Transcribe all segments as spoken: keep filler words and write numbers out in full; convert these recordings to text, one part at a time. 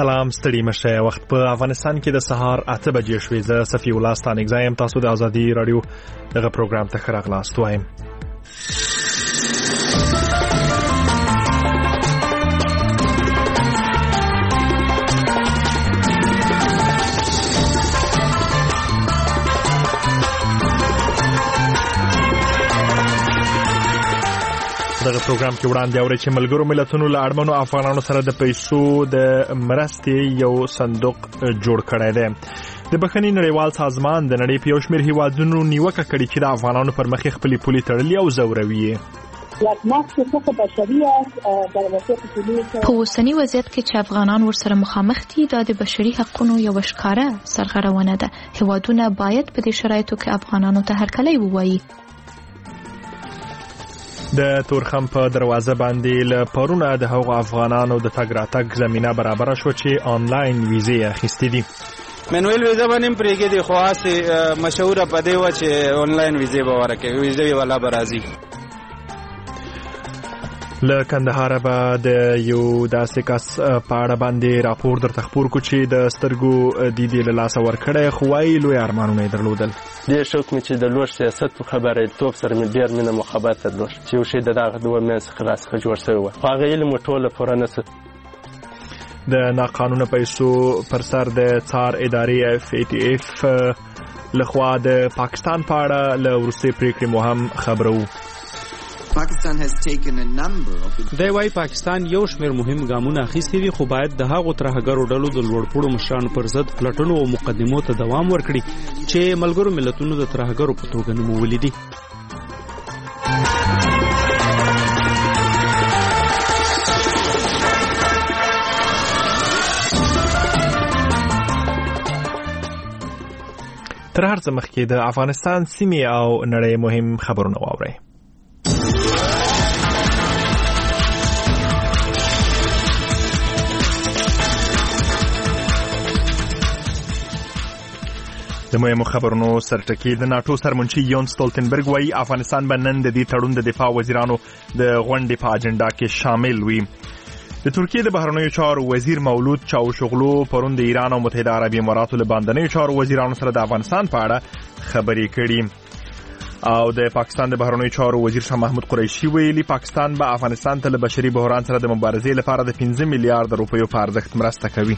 سلام ستړي مشه. وخت په افغانستان کې د سهار اته بجې شوې. زه صفي الله ستانګ زایم. تاسو د ازادي رادیو دغه پروګرام ته ښه راغلاست وایم. دغه پروګرام کې وړاندې اوري چې ملګرو ملتونو له اړمنو افغانانو سره د پیسو د مرستې یو صندوق جوړ کړی دی. د بخښنې نړیوال سازمان د نړۍ په یو شمېر هیوادونو نیوکه کړې چې د افغانانو پر مخ خپلې پولې تړلې او ځوروي. په اوسني وضعیت کې چې افغانان ورسره مخامخ دي، دا د بشري حقوقو یو ښکاره سرغړونه ده. هیوادونه باید په دې شرایطو کې افغانانو ته هرکلی ووایي. د تورخم په دروازه باندې له پرونه د هغو افغانانو د تګ راتګ زمينه برابر شو چې آنلاین ویزې اخیستې دي. منویل ویزه باندې پرېږدي د خاصه مشهوره پدې و چې آنلاین ویزې به ورکړي، ویزې والا برازي. له کندهار به د یو داسې کس په اړه باندې راپور درته خپور کو چې د سترګو دیدې له لاسه ورکړی، خو وايي لوی ارمانونه یې درلودل. دې شوق مې چې د لوړ سیاست په خبره توپ سره مې ډېر مینه محبت درلود چې یو شی د دغه دوه منځ څخه راڅخه جوړ شوی و. خو هغه علم ټوله پوره نه سو. د ناقانونه پیسو پر سر د څار ادارې اف ای ټي اف لخوا د پاکستان په اړه له وروستۍ پریکړې مو هم خبرو. Pakistan has taken a number of دی وايي پاکستان یو شمېر مهم ګامونه اخیستي دي، خو باید د هغو ترهګرو ډلو د لوړپوړو مشرانو پر ضد پلټنو او مقدمو ته دوام ورکړي چې ملګرو ملتونو د ترهګرو په توګه نومولي دي. تر هر څه مخکې د افغانستان سیمې او نړۍ مهم خبرونه واورئ. د مهمو خبرونو سرټکی د ناتو سرمنشي یون ستولتنبرګ وايي افغانستان به نن د دې تړون د دفاع وزیرانو د غونډې په اجنډا کې شامل وي. د ترکیې د بهرنیو چارو وزیر مولود چاوشغلو پرون د ایران او متحده عربی اماراتو له باندنیو چارو وزیرانو سره د افغانستان په اړه خبرې کړي. او د پاکستان د بهرنیو چارو وزیر شاه محمود قریشي ویلي پاکستان به افغانستان ته له بشري بحران سره د مبارزې لپاره د پنځه میلیارډ روپیو په ارزښت مرسته کوي.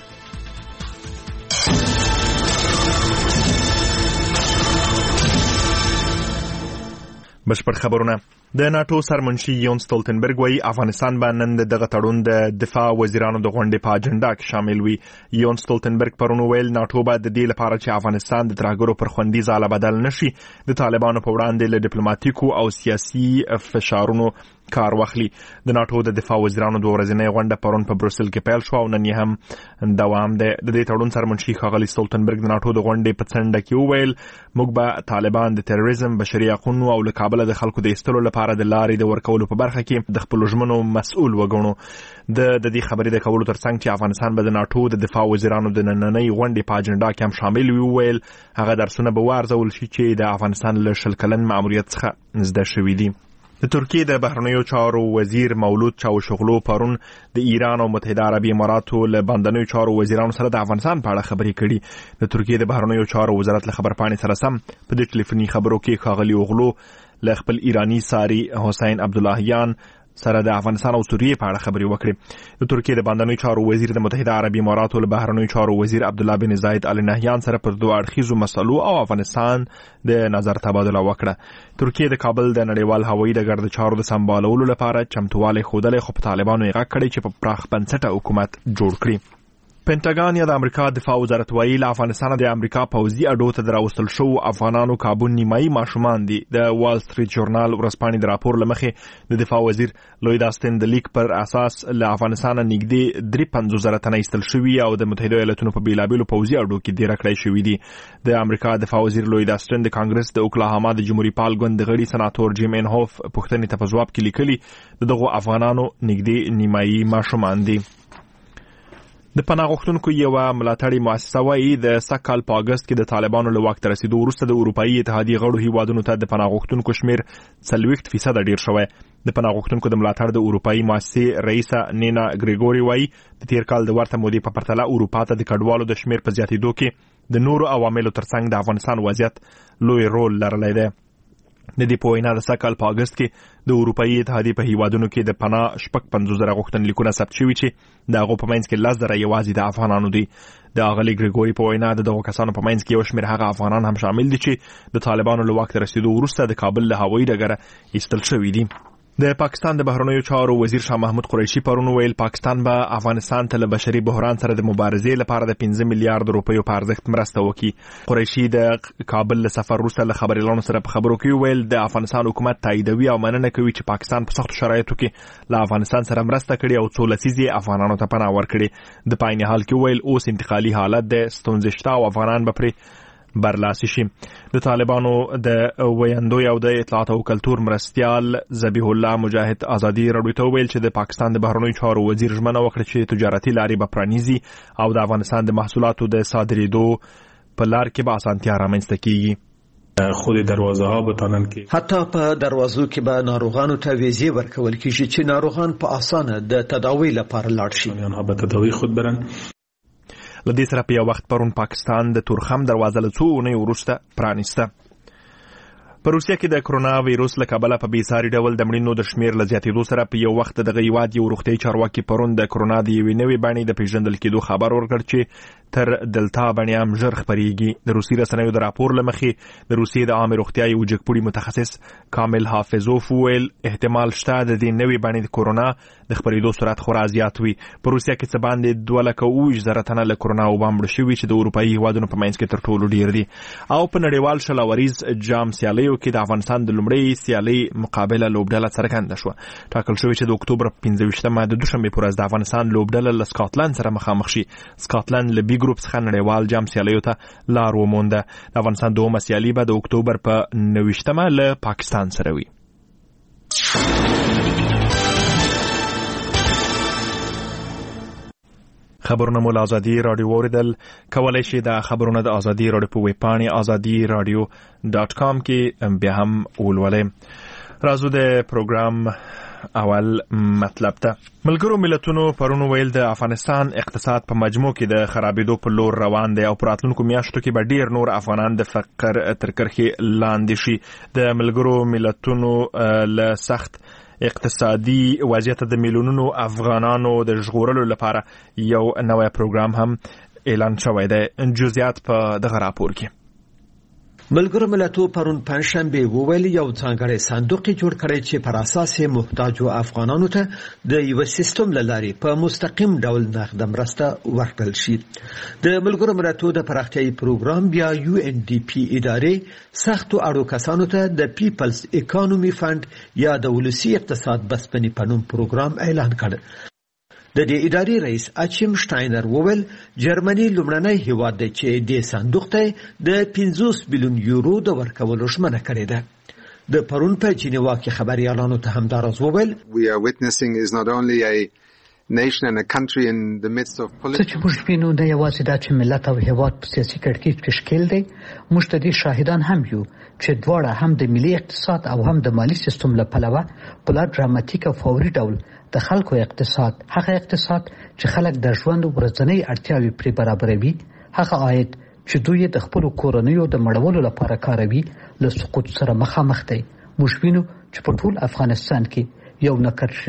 بشپړ خبرونه. د ناتو سرمنشي یون ستولتنبرګ وايي افغانستان به نن دغه تړون د دفاع وزیرانو د غونډې په اجنډا کې شامل وي. یون ستولتنبرګ پرون ویل ناتو به د دې لپاره چې افغانستان د ترهګرو پر خوندي ځاله بدل نشي د طالبانو په وړاندې له ډیپلوماټیکو او سیاسي فشارونو کار واخلي. د ناتو د دفاع وزیرانو د ورځنۍ غونډه پرون په بروسل کې پیل شو او نن یې هم دوام دی. د دې تړون سرمنشي ښاغلي ستولتنبرګ د ناتو د غونډې په څنډه کې وویل موږ به طالبان د تروریزم، بشري حقوقو او له کابل د خلکو د ایستلو لپاره د لارې د ورکولو په برخه کې د خپل ژمنو مسؤل وګڼو. د د دې خبرې د کولو ترڅنګ چې افغانستان به د ناتو د دفاع وزیرانو د نننۍ غونډې په اجنډا کې هم شامل وي، وویل هغه درسونه به وارزول شي چې د افغانستان له شل کلن ماموریت څخه زده شوي دي. د ترکیې د بهرنیو چارو وزیر مولود چاوشغلو پرون د ایران او متحده عربی اماراتو له باندنیو چارو وزیرانو سره د افغانستان په اړه خبرې کړي. د ترکیې د بهرنیو چارو وزارت له خبرپاڼې سره سم په دې ټلیفوني خبرو کې ښاغلي اوغلو له خپل ایرانی ساري حسین عبداللهیان سره د افغانستان او سوریې په اړه خبرې وکړي. د ترکیې د باندنیو چارو وزیر د متحده عربي اماراتو له بهرنیو چارو وزیر عبدالله بن زاید ال نهیان سره پر دوه اړخیزو مسلو او افغانستان د نظر تبادله وکړه. ترکیې د کابل د نړیوال هوایي ډګر د چارو د سمبالولو لپاره چمتووالی ښودلی، خو په طالبانو یې غږ کړی چې په پراخ بنسټه حکومت جوړ کړي. پینټاګان یا د امریکا دفاع وزارت وایي له افغانستان د امریکا پوځي اډو ته راوستل شو افغانانو کابو نیمایي ماشومان دي. د وال سټریټ جورنال ورځپاڼې د راپور له مخې د دفاع وزیر لوید آستن د لیک پر اساس له افغانستان نږدې درې پنځوس زره تنه ایستل شوي او د متحده ایالاتونو په بیلابیلو پوځي اډو کې دېره کړی شوي دي. د امریکا دفاع وزیر لوید آستن د کانګرس د اوکلاهاما د جمهوریت پال ګوند غړي سناتور جیم انهوف پوښتنې ته په ځواب کې لیکلي دغه افغانانو نږدې نیمایي ماشومان دي. د پناه غوښتونکو یوه ملاتړي مؤسسه وایي د سږ کال په اګست کې د طالبانو له واک ته رسیدو وروسته د اروپایي اتحادیې غړو هیوادونو ته د پناه غوښتونکو شمیر څلوېښت فیصده ډیر شوی. د پناه غوښتونکو د ملاتړ د اروپایي مؤسسې رئیسه نینا ګریګوري وایي د تیر کال د ورته مودې په پرتله اروپا ته د کډوالو د شمیر په زیاتېدو کې د نورو عواملو ترڅنګ د افغانستان وضعیت لوی رول لرلی دی. د دې په وینا د سږ کال په اګست کې د اروپایي اتحادیې په هیوادونو کې د پناه شپږ پنځوس زره غوښتنلیکونه ثبت شوي چې د هغو په منځ کې لس زره یوازې د افغانانو دي. د اغلې ګریګوري په وینا د دغو کسانو په منځ کې یو شمېر هغه افغانان هم شامل دي چې د طالبانو له واک ته رسیدو وروسته د کابل له هوایي ډګره ایستل شوي دي. د پاکستان د بهرنیو چارو وزیر شاه محمود قریشي پرون ویل پاکستان به افغانستان ته له بشري بحران سره د مبارزې لپاره د پنځه میلیارډ روپیو په ارزښت مرسته وکړي. قریشي د کابل له سفر وروسته له خبريالانو سره په خبرو کې ویل د افغانستان حکومت تاییدوي او مننه کوي چې پاکستان په سختو شرایطو کې له افغانستان سره مرسته کړې او څو لسیزې افغانانو ته پناه ورکړي. د پایني حال کې ویل اوس انتقالي حالت د ستونزې شته او افغانان به پرې برلاسي شي. د طالبانو د ویاندوی او د اطلاعات او کلتور مرستیال ذبیح الله مجاهد ازادي راډیو ته ویل چې د پاکستان د بهرنیو چارو وزیر ژمنه وکړه چې تجارتي لارې به پرانیزي او د افغانستان د محصولاتو د صادرېدو په لار کې به اسانتیا رامنځته کیږي. خود دروازه ها بتانن کې حتی په دروازو کې به ناروغانو ته ویزې ورکول کیږي چې ناروغان په اسانه د تداوی لپاره لاړ شي. آنها به تداوی خود برن. لدې سره په یو وخت پرون پاکستان د تورخم دروازه له څو اونیو وروسته پرانیسته. په روسیه کې د کرونا وایروس له کبله په بېساري ډول د مړینو د شمېر له زیاتېدو سره په یو وخت دغه هیواد یو روغتیایي چارواکي پرون د کرونا د یوې نوې بڼې د پیژندل کېدو خبر ورکړ چې تر دلتا بڼې هم ژر خپرېږي. د روسي رسنیو د راپور له مخې د روسیې د عامې روغتیا یو جګپوړي متخصص کامل حافظوف وویل احتمال شته د دې نوې بڼې د کرونا د خپرېدو سرعت خورا زیات وي. په روسیه کې څه باندې دوه لکه اوویشت زره تنه له کرونا وبا مړه شوي چې د اروپایي هیوادونو په منځ کې تر ټولو ډېر دي. او په نړیوال شلاوریز جام سیالیو کې د افغانستان د لومړۍ سیالۍ مقابله لوبډله څرګنده شوه. ټاکل شوی چې د اکتوبر پنځه ویشتمه د دوشنبې پر ورځ د افغانستان لوبډله له سکاټلند سره مخامخ شي. سکاټلند له بي ګروپ څخه نړیوال جام سیالیو ته لار ومونده. د افغانستان دومره سیالي به د اکتوبر په نهه ویشتمه له پاکستان سره وي. خبرونه مو له ازادي راډیو اوریدل. کولای شئ د خبرونه د ازادي راډیو په ویب پاڼې ازادي راډیو ډاټ کام کې بیا هم ولولئ. راځو د پروګرام اول مطلب ته. ملګرو ملتونو پرون ویل د افغانستان اقتصاد په مجموع کې د خرابېدو په لور روان دی او په راتلونکو میاشتو کې به ډیر نور افغانان د فقر تر کرښې لاندې شي. د ملګرو ملتونو له سخت اقتصادي وضعیت د میلیونونو افغانانو د ژغورلو لپاره یو نوی پروګرام هم اعلان شوی دی. جزئیات په دغه راپور کې. ملګرو ملتونو پرون پنځشنبه وویل یو ځانګړی صندوق جوړ کړی چې پر اساس محتاجو افغانانو ته د یو سیستم لاري په مستقیم ډول نقد مرسته ورکړل شي. د ملګرو ملتونو د پراختیايي پروګرام بیا یو ان ډي پی ادارې سختو اړو کسانو ته د پیپلز اکانومي فند یا د ولسی اقتصاد بسپنې په نوم پروګرام اعلان کړ. د دې ادارې رئیس اچیم شتاینر وویل جرمني لومړنی هیواد دی چې د صندوق ته د پنځوس بیلیون یورو د ورکولو ژمنه کړې ده. د پرون په جنیوا کې خبريالانو ته هم دا راز وویل we are witnessing is not only a nation and a country in the midst of political چې موږ وینو د یوازې د چې ملت او هیواد په سیاسي کړکېچ کې شکل دی. موږ ته دې شاهدان هم یو چې دواړه هم د ملي اقتصاد او هم د مالی سیستم له پلوه په لار ډراماتیک او فوري ډول د خلکو اقتصاد هغه اقتصاد چې خلک د ژوند ورځنی اړتیاوې پرې برابروي هغه عاید چې دوی د خپل کورنیو د مړولو لپاره کاروي له سقوط سره مخامخ دي. موږ وینو چې په ټول افغانستان کې یو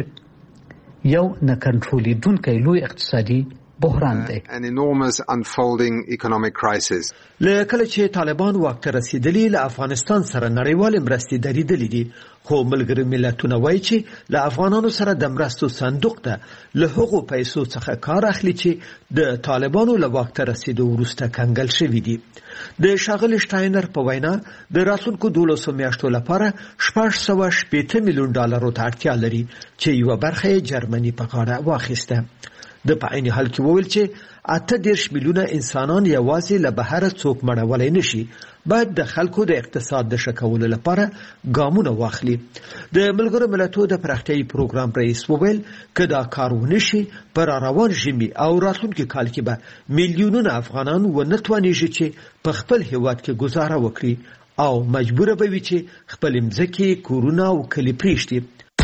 نکړ یو نه کنټرولیدونکی لوی اقتصادي بحران دی. an enormous unfolding economic crisis. له کله چې طالبان واک ته رسیدلی له افغانستان سره نړیوال مرستې درېدلې دي خو ملګري ملتونه وایي چې له افغانانو سره د مرستو صندوق ته له هغو پیسو څخه کار اخلي چې د طالبانو له واک ته رسیدو وروسته کنګل شوي دي. د ښاغلي شتاینر په وینا د راتلونکو دولسو میاشتو لپاره شپږ سوه شپېته میلیون ډالرو ته اړتیا لري چې یوه برخه یې جرمني په غاړه واخیسته. د په عین حال کې وویل چې اته دېرش میلیونه انسانان یوازې له بهره څوک مړولی نشي، باید د خلکو د اقتصاد د ښه کولو لپاره ګامونه واخلي. د ملګرو ملتونو د پراختیایي پروګرام رئیس وویل که دا کار ونه شي په راروان ژمي او راتلونکي کال کې به میلیونونه افغانان ونه توانیږي چې په خپل هیواد کې ګزاره وکړي او مجبوره به وي چې خپل مځکې، کورونه او کلي پرېږدي.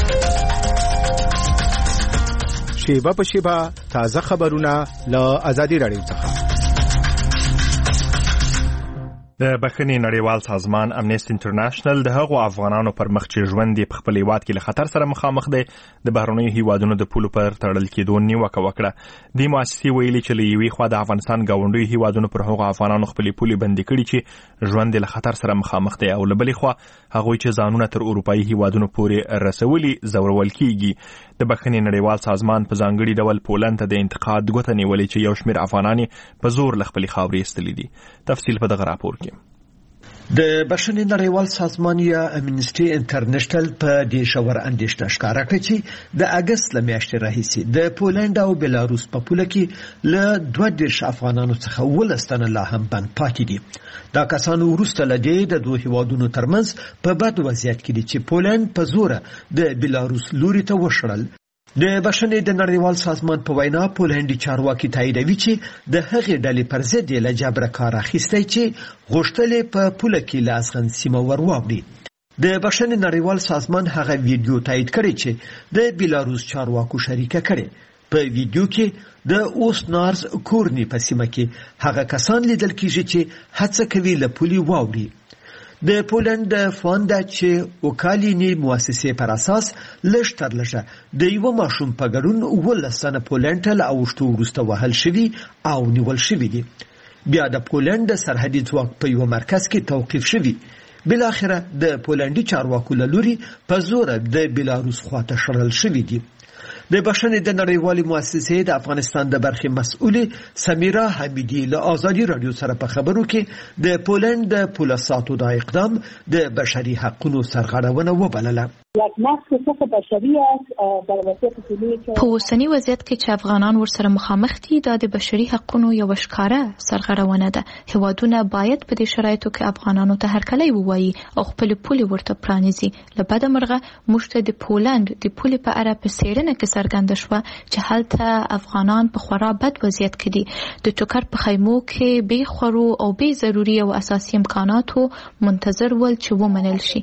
شیبه په شیبه تازه خبرونه له ازادي راډیو څخه. د بخښنې نړیوال سازمان امنیسټي انټرنیشنل د هغو افغانانو پر مخ چې ژوند یې په خپل هیواد کې له خطر سره مخامخ دی د بهرنیو هیوادونو د پولو پر تړل کېدو نیوکه وکړه. دې مؤسسې ویلي چې له یوې خوا د افغانستان ګاونډیو هیوادونو پر هغو افغانانو خپلې پولې بندي کړي چې ژوند یې له خطر سره مخامخ دی، او له بلې خوا هغوی چې ځانونه تر اروپایي هیوادونو پورې رسولي ځورول کېږي. د بخښنې نړیوال سازمان په ځانګړي ډول پولند ته د انتقاد ګوته نیولې چې یو شمېر افغانان په زور له خپلې خاورې ایستلي دي. تفصیل په دغه راپور کې. د بخښنې نړیوال سازمان یا امنیسټي انټرنیشنل په دې ژور اندېښنه ښکاره کړې چې د اګست له میاشتې راهیسې د پولند او بلاروس په پوله کې له دوه دېرش افغانانو څخه اوولس تنه لا هم بند پاتې دي. دا کسان وروسته له دې د دوه هیوادونو ترمنځ په بد وضعیت کې دي چې پولند په زوره د بلاروس لوري ته وشړل. د بخښنې د نړیوال سازمان په وینا پولندي چارواکي تاییدوي چې د هغې ډلې پر ضد یې له جبره کار اخیستی چې غوښتل یې په پوله کې له ازغن سیمه ور واوړي. د بخښنې نړیوال سازمان هغه ویډیو تایید کړی چې د بلاروس چارواکو شریکه کړې. په ویډیو کې د اوسنارز کورني په سیمه کې هغه کسان لیدل کېږي چې هڅه کوي له پولې واوړي. د پولند فونډ چې وکالینی مؤسسې پر اساس لږ تر لږه د یو ماشوم په ګډون اوولس تنه پولند له اوښتو وروسته وهل شوي او نیول شوي دي. بیا د پولند سرحدي ځواک په یو مرکز کې توقیف شوي. بلاخره د پولندي چارواکو له لوري په زوره د بلاروس خواته شړل شوي دي. د بخښنې د نړیوالې مؤسسې د افغانستان د برخې مسؤلې سمیرا حمیدي له ازادي راډیو سره په خبرو کې د پولند د پولیساتو د اقدام د بشري حقوقو سرغړونه وبلله. په اوسني وضعیت کې چې افغانان ورسره مخامخ دي دا د بشري حقوقو یو ښکاره سرغړونه ده. هیوادونه باید په دې شرایطو کې افغانانو ته هرکلی ووایي او خپل پولې ورته پرانیزي. له بده مرغه موږ ته د پولند د پولې په اړه په څېړنه کې څرګنده شوه چې هلته افغانان په خورا بد وضعیت کې دي. د ټوکر په خیمو کې بې خوړو او بې ضروري او اساسي امکاناتو منتظر ول چې ومنل شي.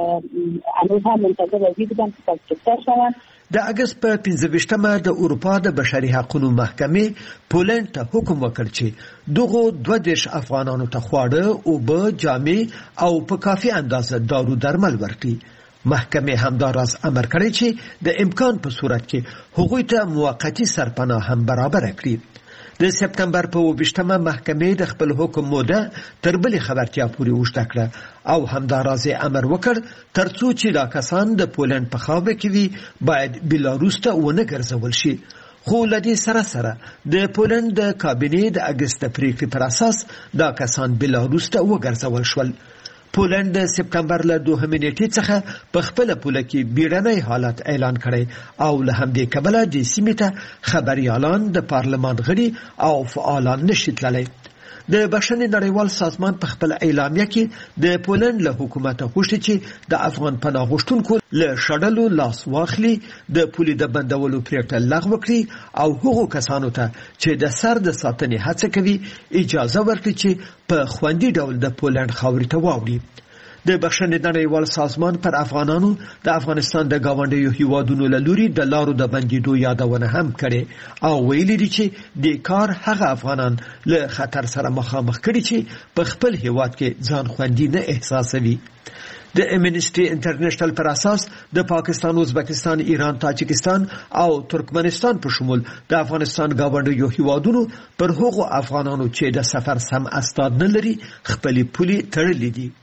د اګست په پنځه ویشتمه د اروپا د بشري حقوقو محکمې پولند ته حکم وکړ چې دغه دوه دېرش افغانانو ته خواړه، اوبه، جامې او په کافي اندازه دارو درمل ورکړي. محکمې همداراز امر کړی چې د امکان په صورت کې هغوی ته موقتی سرپناه هم برابر کړي. د سپتمبر په اووه ویشتمه محکمې د خپل حکم موده تر بلې خبرتیا پورې اوږده کړه او همداراز امر وکړ ترڅو چې دا کسان د پولند په خاوره کې وي باید بلاروس ته ونه ګرځول شي. خو له دې سره سره د پولند د کابینې د اګست د پریکړې پر اساس دا کسان بلاروس ته وګرځول شول. پولند د سپتمبر له دوهمې نیټې څخه په خپله پوله کې بیړنی حالت اعلان کړی او له همدې کبله دې سیمې ته خبریالان، د پارلمان غړي او فعالان نشي تللی. د بخښنې نړیوال سازمان په خپل اعلامیه کې د پولند له حکومته غوښتي چې د افغان پناه غوښتونکو له شړلو لاس واخلي، د پولې د بندولو پریکړه لغوه کړي او هغو کسانو ته چې د سر د ساتنې هڅه کوي اجازه ورکړي چې په خوندي ډول د پولند خاورې ته واوړي. د بخښنې نړیوال سازمان پر افغانانو د افغانستان د گاونډیو هیوادونو له لوري د لارو د بندیدو یادونه هم کړې او ویلي دي چې د کار هغه افغانان له خطر سره مخامخ کړي چې په خپل هیواد کې ځان خوندي نه احساسوي. د امنیسټي انټرنیشنل پر اساس د پاکستان، ازبکستان، ایران، تاجکستان او ترکمنستان په شمول د افغانستان گاونډیو هیوادونو پر هغو افغانانو چې د سفر سم استاد نه لري خپلې پولې تړلې دي.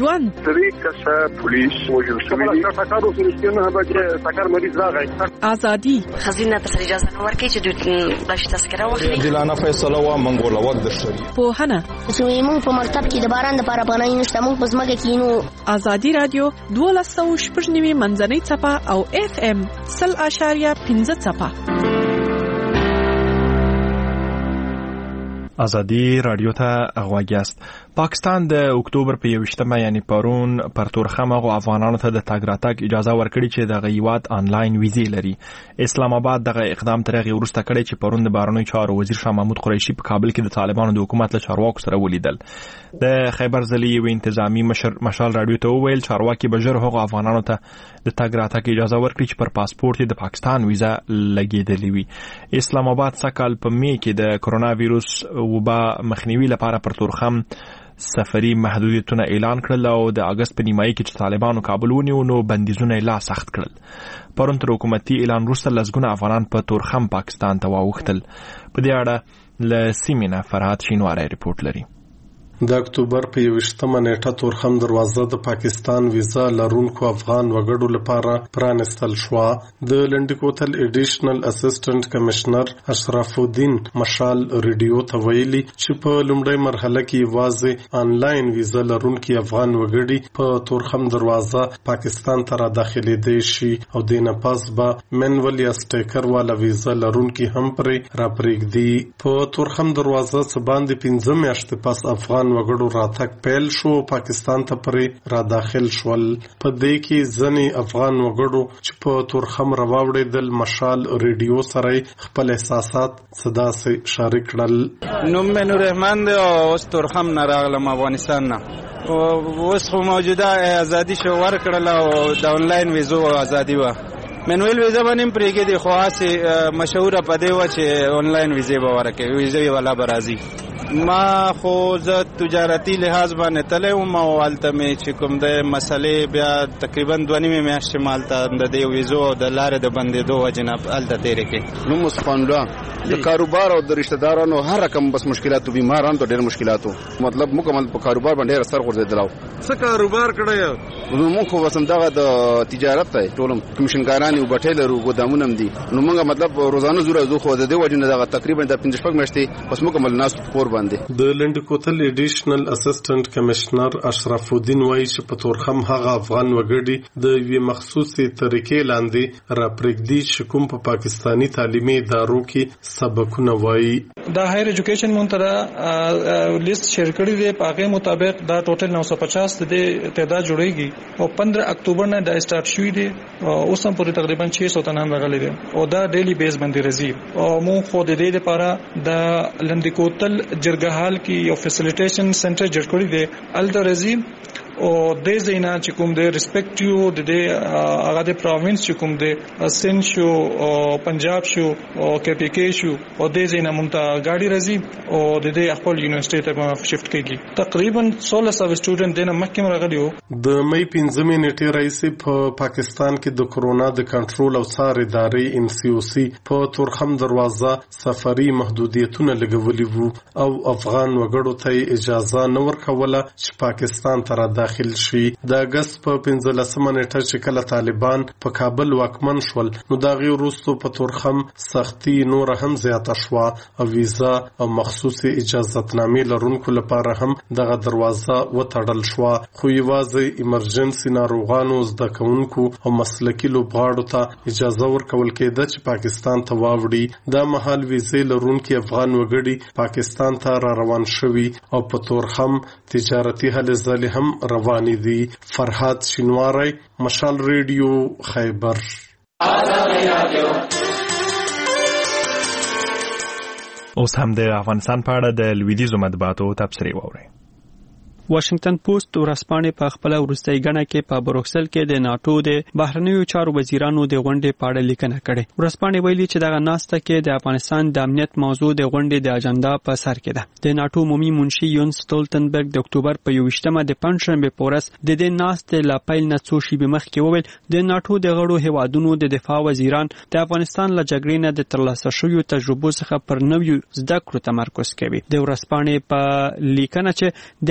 ژوند. درې کسه پولیس وژل شوي دي. ټکر وسو چې نه به ټکر مریض راغی. ازادي خزینه ته اجازه نه ورکړي چې د بش تذکره واخلي. دلانه فیصله وا منګول وخت درشري. پوهنه زموږ په مکتب کې د باران د لپاره پناه نشته، موږ په ځمکه کې نو. ازادي رادیو دولس سوه شپږ نوي منځنۍ څپه او اف ام سل اشاریه پنځه څپه. ازادي رادیو ته غوږ یاست. پاکستان د اکتوبر په یوشتمه یعنی پرون پر تورخم غو افغانانو ته د تاګ راتګ اجازه ورکړي چې د غیوات آنلاین ویزې لري. اسلام آباد دغه اقدام ترغه ورسته کړي چې پرون د بهرنیو چارو وزیر شاه محمود قریشي په کابل کې د طالبانو د حکومت له چارواکو سره ولیدل. د خیبر ضلعي و انتظامی مشر مشال رادیو ته ویل چارواکي بجر هغو افغانانو ته د تاګ راتګ اجازه ورکړي چې پر پاسپورت د پاکستان ویزا لګیدلې وي. اسلام آباد سکهال په می کې د کرونا وایروس وبا مخنیوي لپاره پر تورخم سفري محدودیتونه اعلان کړل او د اگست په نیمایي کې چې طالبانو کابل ونیو نو بندیزونه لا سخت کړل. پرون تر حکومتي اعلان وروسته لسګونه افغانان په تورخم پاکستان ته واوښتل. په دې اړه له سیمینه فرحات شینواری رپورټ لري. د اکتوبر په یوشتمه نیټه تورخم دروازه د پاکستان ویزا لرونکو افغان وګړو لپاره پرانستل شو. د لنډکوتل ایډیشنل اسسټنټ کمشنر اشرف الدین مشال ریډیو ته ویلي چې په لومړی مرحله کې واځي آنلاین ویزا لرونکي افغان وګړي په تورخم دروازه پاکستان ته را داخليدي شي او د نه پاس به منول یا سټیکر والا ویزا لرونکي هم پرې را پرېږدي. په تورخم دروازه څخه باندې پنځه میاشتې پس افغان وګړو راتګ پیل شو، پاکستان ته پرې را داخل شول. په دې کې ځنې افغان وګړو چې په تورخم راوړېدل مشال ریډیو سره خپل احساسات صدا سره شریک کړل. نوم مې نور رحمان دی او اوس تورخم نه راغلم افغانستان نه. اوس خو موجوده ازادي شو ورکړل او د آنلاین ویزو ازادي و. منویل ویزا باندې پرېږدي دي خو اسې مشهوره پدې و چې آنلاین ویزې به ورکړي، ویزې والا به راځي. ما خو زه تجارتي لحاظ باندې تللی وم او هلته مې چې کوم دی مسلې بیا تقریبا دوه نیمې میاشتې ما هلته د دې ویزو او د لارې د بندېدو وجې نه هلته تېرې کړې. نوم عثمان الله د کاروبار او د رشته دارانو هر رقم بس مشکلاتو بیمارانو ته ډېر مشکلاتو مطلب مکمل په کاروبار باندې ډېر اثر غورځېدلی. څه کاروبار کړی؟ نو موږ خو بس همدغه د تجارت دی، ټول کمیشنګاران یو بټۍ لرو، ګودامونه هم دي. نو موږ مطلب روزانه زوره ځو خو د دې وجې نه دغه تقریبا د پنځه شپږ میاشتې بس مکمل ناست کور باندې. د لنډکوتل ایډیشنل اسسټنټ کمشنر اشرف الدین وایي چې په تورخم هغه افغان وګړي د یوې مخصوصي طریقې لاندې را پرېږدي چې کوم په پاکستانی تعلیمي ادارو کې سبقونه وایي. دا هایر ایجوکیشن مونږ لیست شیر کړی دی، په هغه مطابق دا ټوټل نو سو پچاس د تعداد جوړیږي او پندرہ اکتوبر نه دا سٹارټ شوی دی او اوس هم پورې تقریبا شش سو تنان راغلي دي او دا ډیلی بیس باندې راځي. او موږ خو د دې لپاره د لنډکوتل جرګهال کې یو فیسیلیټیشن سنټر جوړ کړی دی الترزی او د زینا چې کوم د ریسپیکټیو د دې هغه د پروینس چې کوم د سند شو او پنجاب شو او کې پی کې شو او د زینا مونږ غاډي راځي او د دې خپل یونیورسيټي ته شفت کیږي. تقریبا سولہ سو سټوډنټ د محکمه راغلیو. د مې پنځمې نیټې رئیس په پاکستان کې د کرونا د کنټرول او څار ادارې ام سی او سی په تورخم دروازه سفري محدودیتونه لګولي وو او افغان وګړو ته اجازه نه ورکوله چې پاکستان ته را داخل شي. د اگست په پنځلسمه نیټه چې کله طالبان په کابل واکمن شول نو دا غي وروسته په تورخم سختي نور هم زیاته شو او ویزا او مخصوصي اجازهتنامې لرونکو لپاره هم دغه دروازه وتړل شو. خو یوازې ایمرجنسي ناروغانو، زده کوونکو او مسلکي لوبغاړو ته اجازه ورکول کېده چې پاکستان ته واوړي. دا مهال ویزې لرونکي افغان وګړي پاکستان ته را روان شوي او په تورخم تجارتي هلې ځلې هم روانې دي. فرحات شینواری، مشال ریډیو، خیبر. اوس هم د افغانستان په اړه د لویدیځو مطبوعاتو تبصرې واورئ. واشنگټن پوسټ ورځپاڼې په خپل وروستۍ غڼه کې په بروکسل کې د ناتو د بهرنیو چارو وزیرانو د غونډې په اړه لیکنه کړې. ورځپاڼې ویلي چې دغه ناسته کې د افغانستان د امنیت موضوع د غونډې د اجنډا په سر کې ده. د ناتو عمومي منشي یونس سټولټنبرګ د اکتوبر په یوویشتمه د پنځشنبه په ورځ د دې ناستې لا پیل نه څو شېبې مخکې وویل د ناتو د غړو هیوادونو د دفاع وزیران د افغانستان له جګړې نه د ترلاسه شویو تجربو څخه پر نویو زده کړو تمرکز کوي. د ورځپاڼې په لیکنه چې د امریکا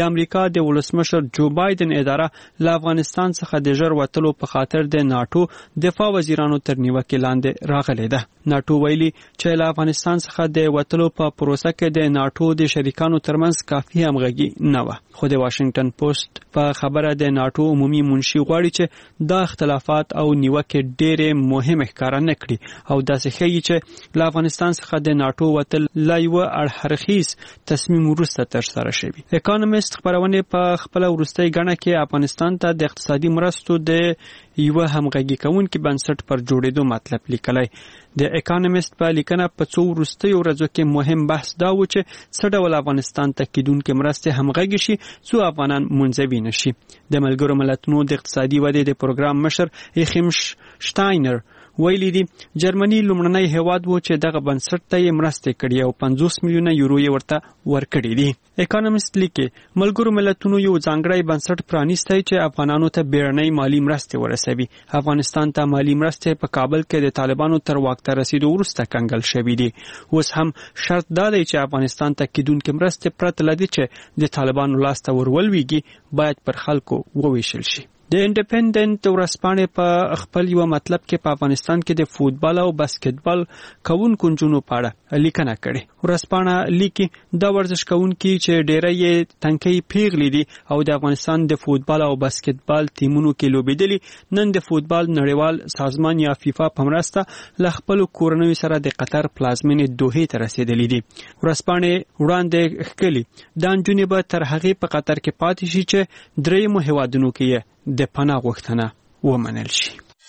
امریکا د ولسمشر جو بایدن اداره له افغانستان څخه د ژر وتلو په خاطر د ناتو دفاع وزیرانو تر نیوکې لاندې راغلې ده. ناتو ویلي چې له افغانستان څخه د وتلو په پروسه کې د ناتو د شریکانو ترمنځ کافي همغږي نه وه. خو د واشنگټن پوسټ په خبره د ناتو عمومي منشي غواړي چې دا اختلافات او نیوکې ډېرې مهمه ښکاره نه کړي او داسې ښیي چې له افغانستان څخه د ناتو وتل لا یوه اړخرخیز تصمیم وروسته ترسره شوی. اکانومیست خپرونې په خپله وروستۍ ګڼه کې افغانستان ته د اقتصادي مرستو د یوه همغږي کوونکي بنسټ پر جوړېدو مطلب لیکلی. د اکانومیست په لیکنه په څو وروستیو ورځو کې مهم بحث دا و چې څه ډول افغانستان ته کیدونکې مرستې همغږي شي څو افغانان منزوي نه شي. د ملګرو ملتونو د اقتصادي ودې د پروګرام مشر ایخیم شتاینر ویلي دي جرمني لومړنی هیواد و چې دغه بنسټ ته یې مرستې کړي او پنځوس میلیونه یورو یې ورته ورکړي دي. اکانومیست لیکي ملګرو ملتونو یو ځانګړی بنسټ پرانیستی چې افغانانو ته بیړنۍ مالی مرستې ورسوي. افغانستان ته مالی مرستې په کابل کې د طالبانو تر واک ته رسیدو وروسته کنګل شوي دي. اوس هم شرط دا دی چې افغانستان ته کیدونکې مرستې پرته له دې چې د طالبانو لاس ته ورولویږي باید پر خلکو وویشل شي. د انډیپندنت ورځپاڼې په خپل یو مطلب کې په افغانستان کې د فوتبال او باسکټبال کوونکو نجونو په اړه لیکنه کړې. ورځپاڼه لیکي دا ورزش کوونکي چې ډېری یې تنکۍ پیغلې دي او د افغانستان د فوتبال او باسکټبال ټیمونو کې لوبېدلي نن د فوتبال نړیوال سازمان یا فیفا په مرسته له خپلو کورنیو سره د قطر پلازمینې دوحې ته رسېدلي دي. ورځپاڼې وړاندې ښکلي دا نجونې به تر هغې په قطر کې پاتې شي چې درېیمو هیوادونو کې یې د پناه غوښتنه ومنل شي.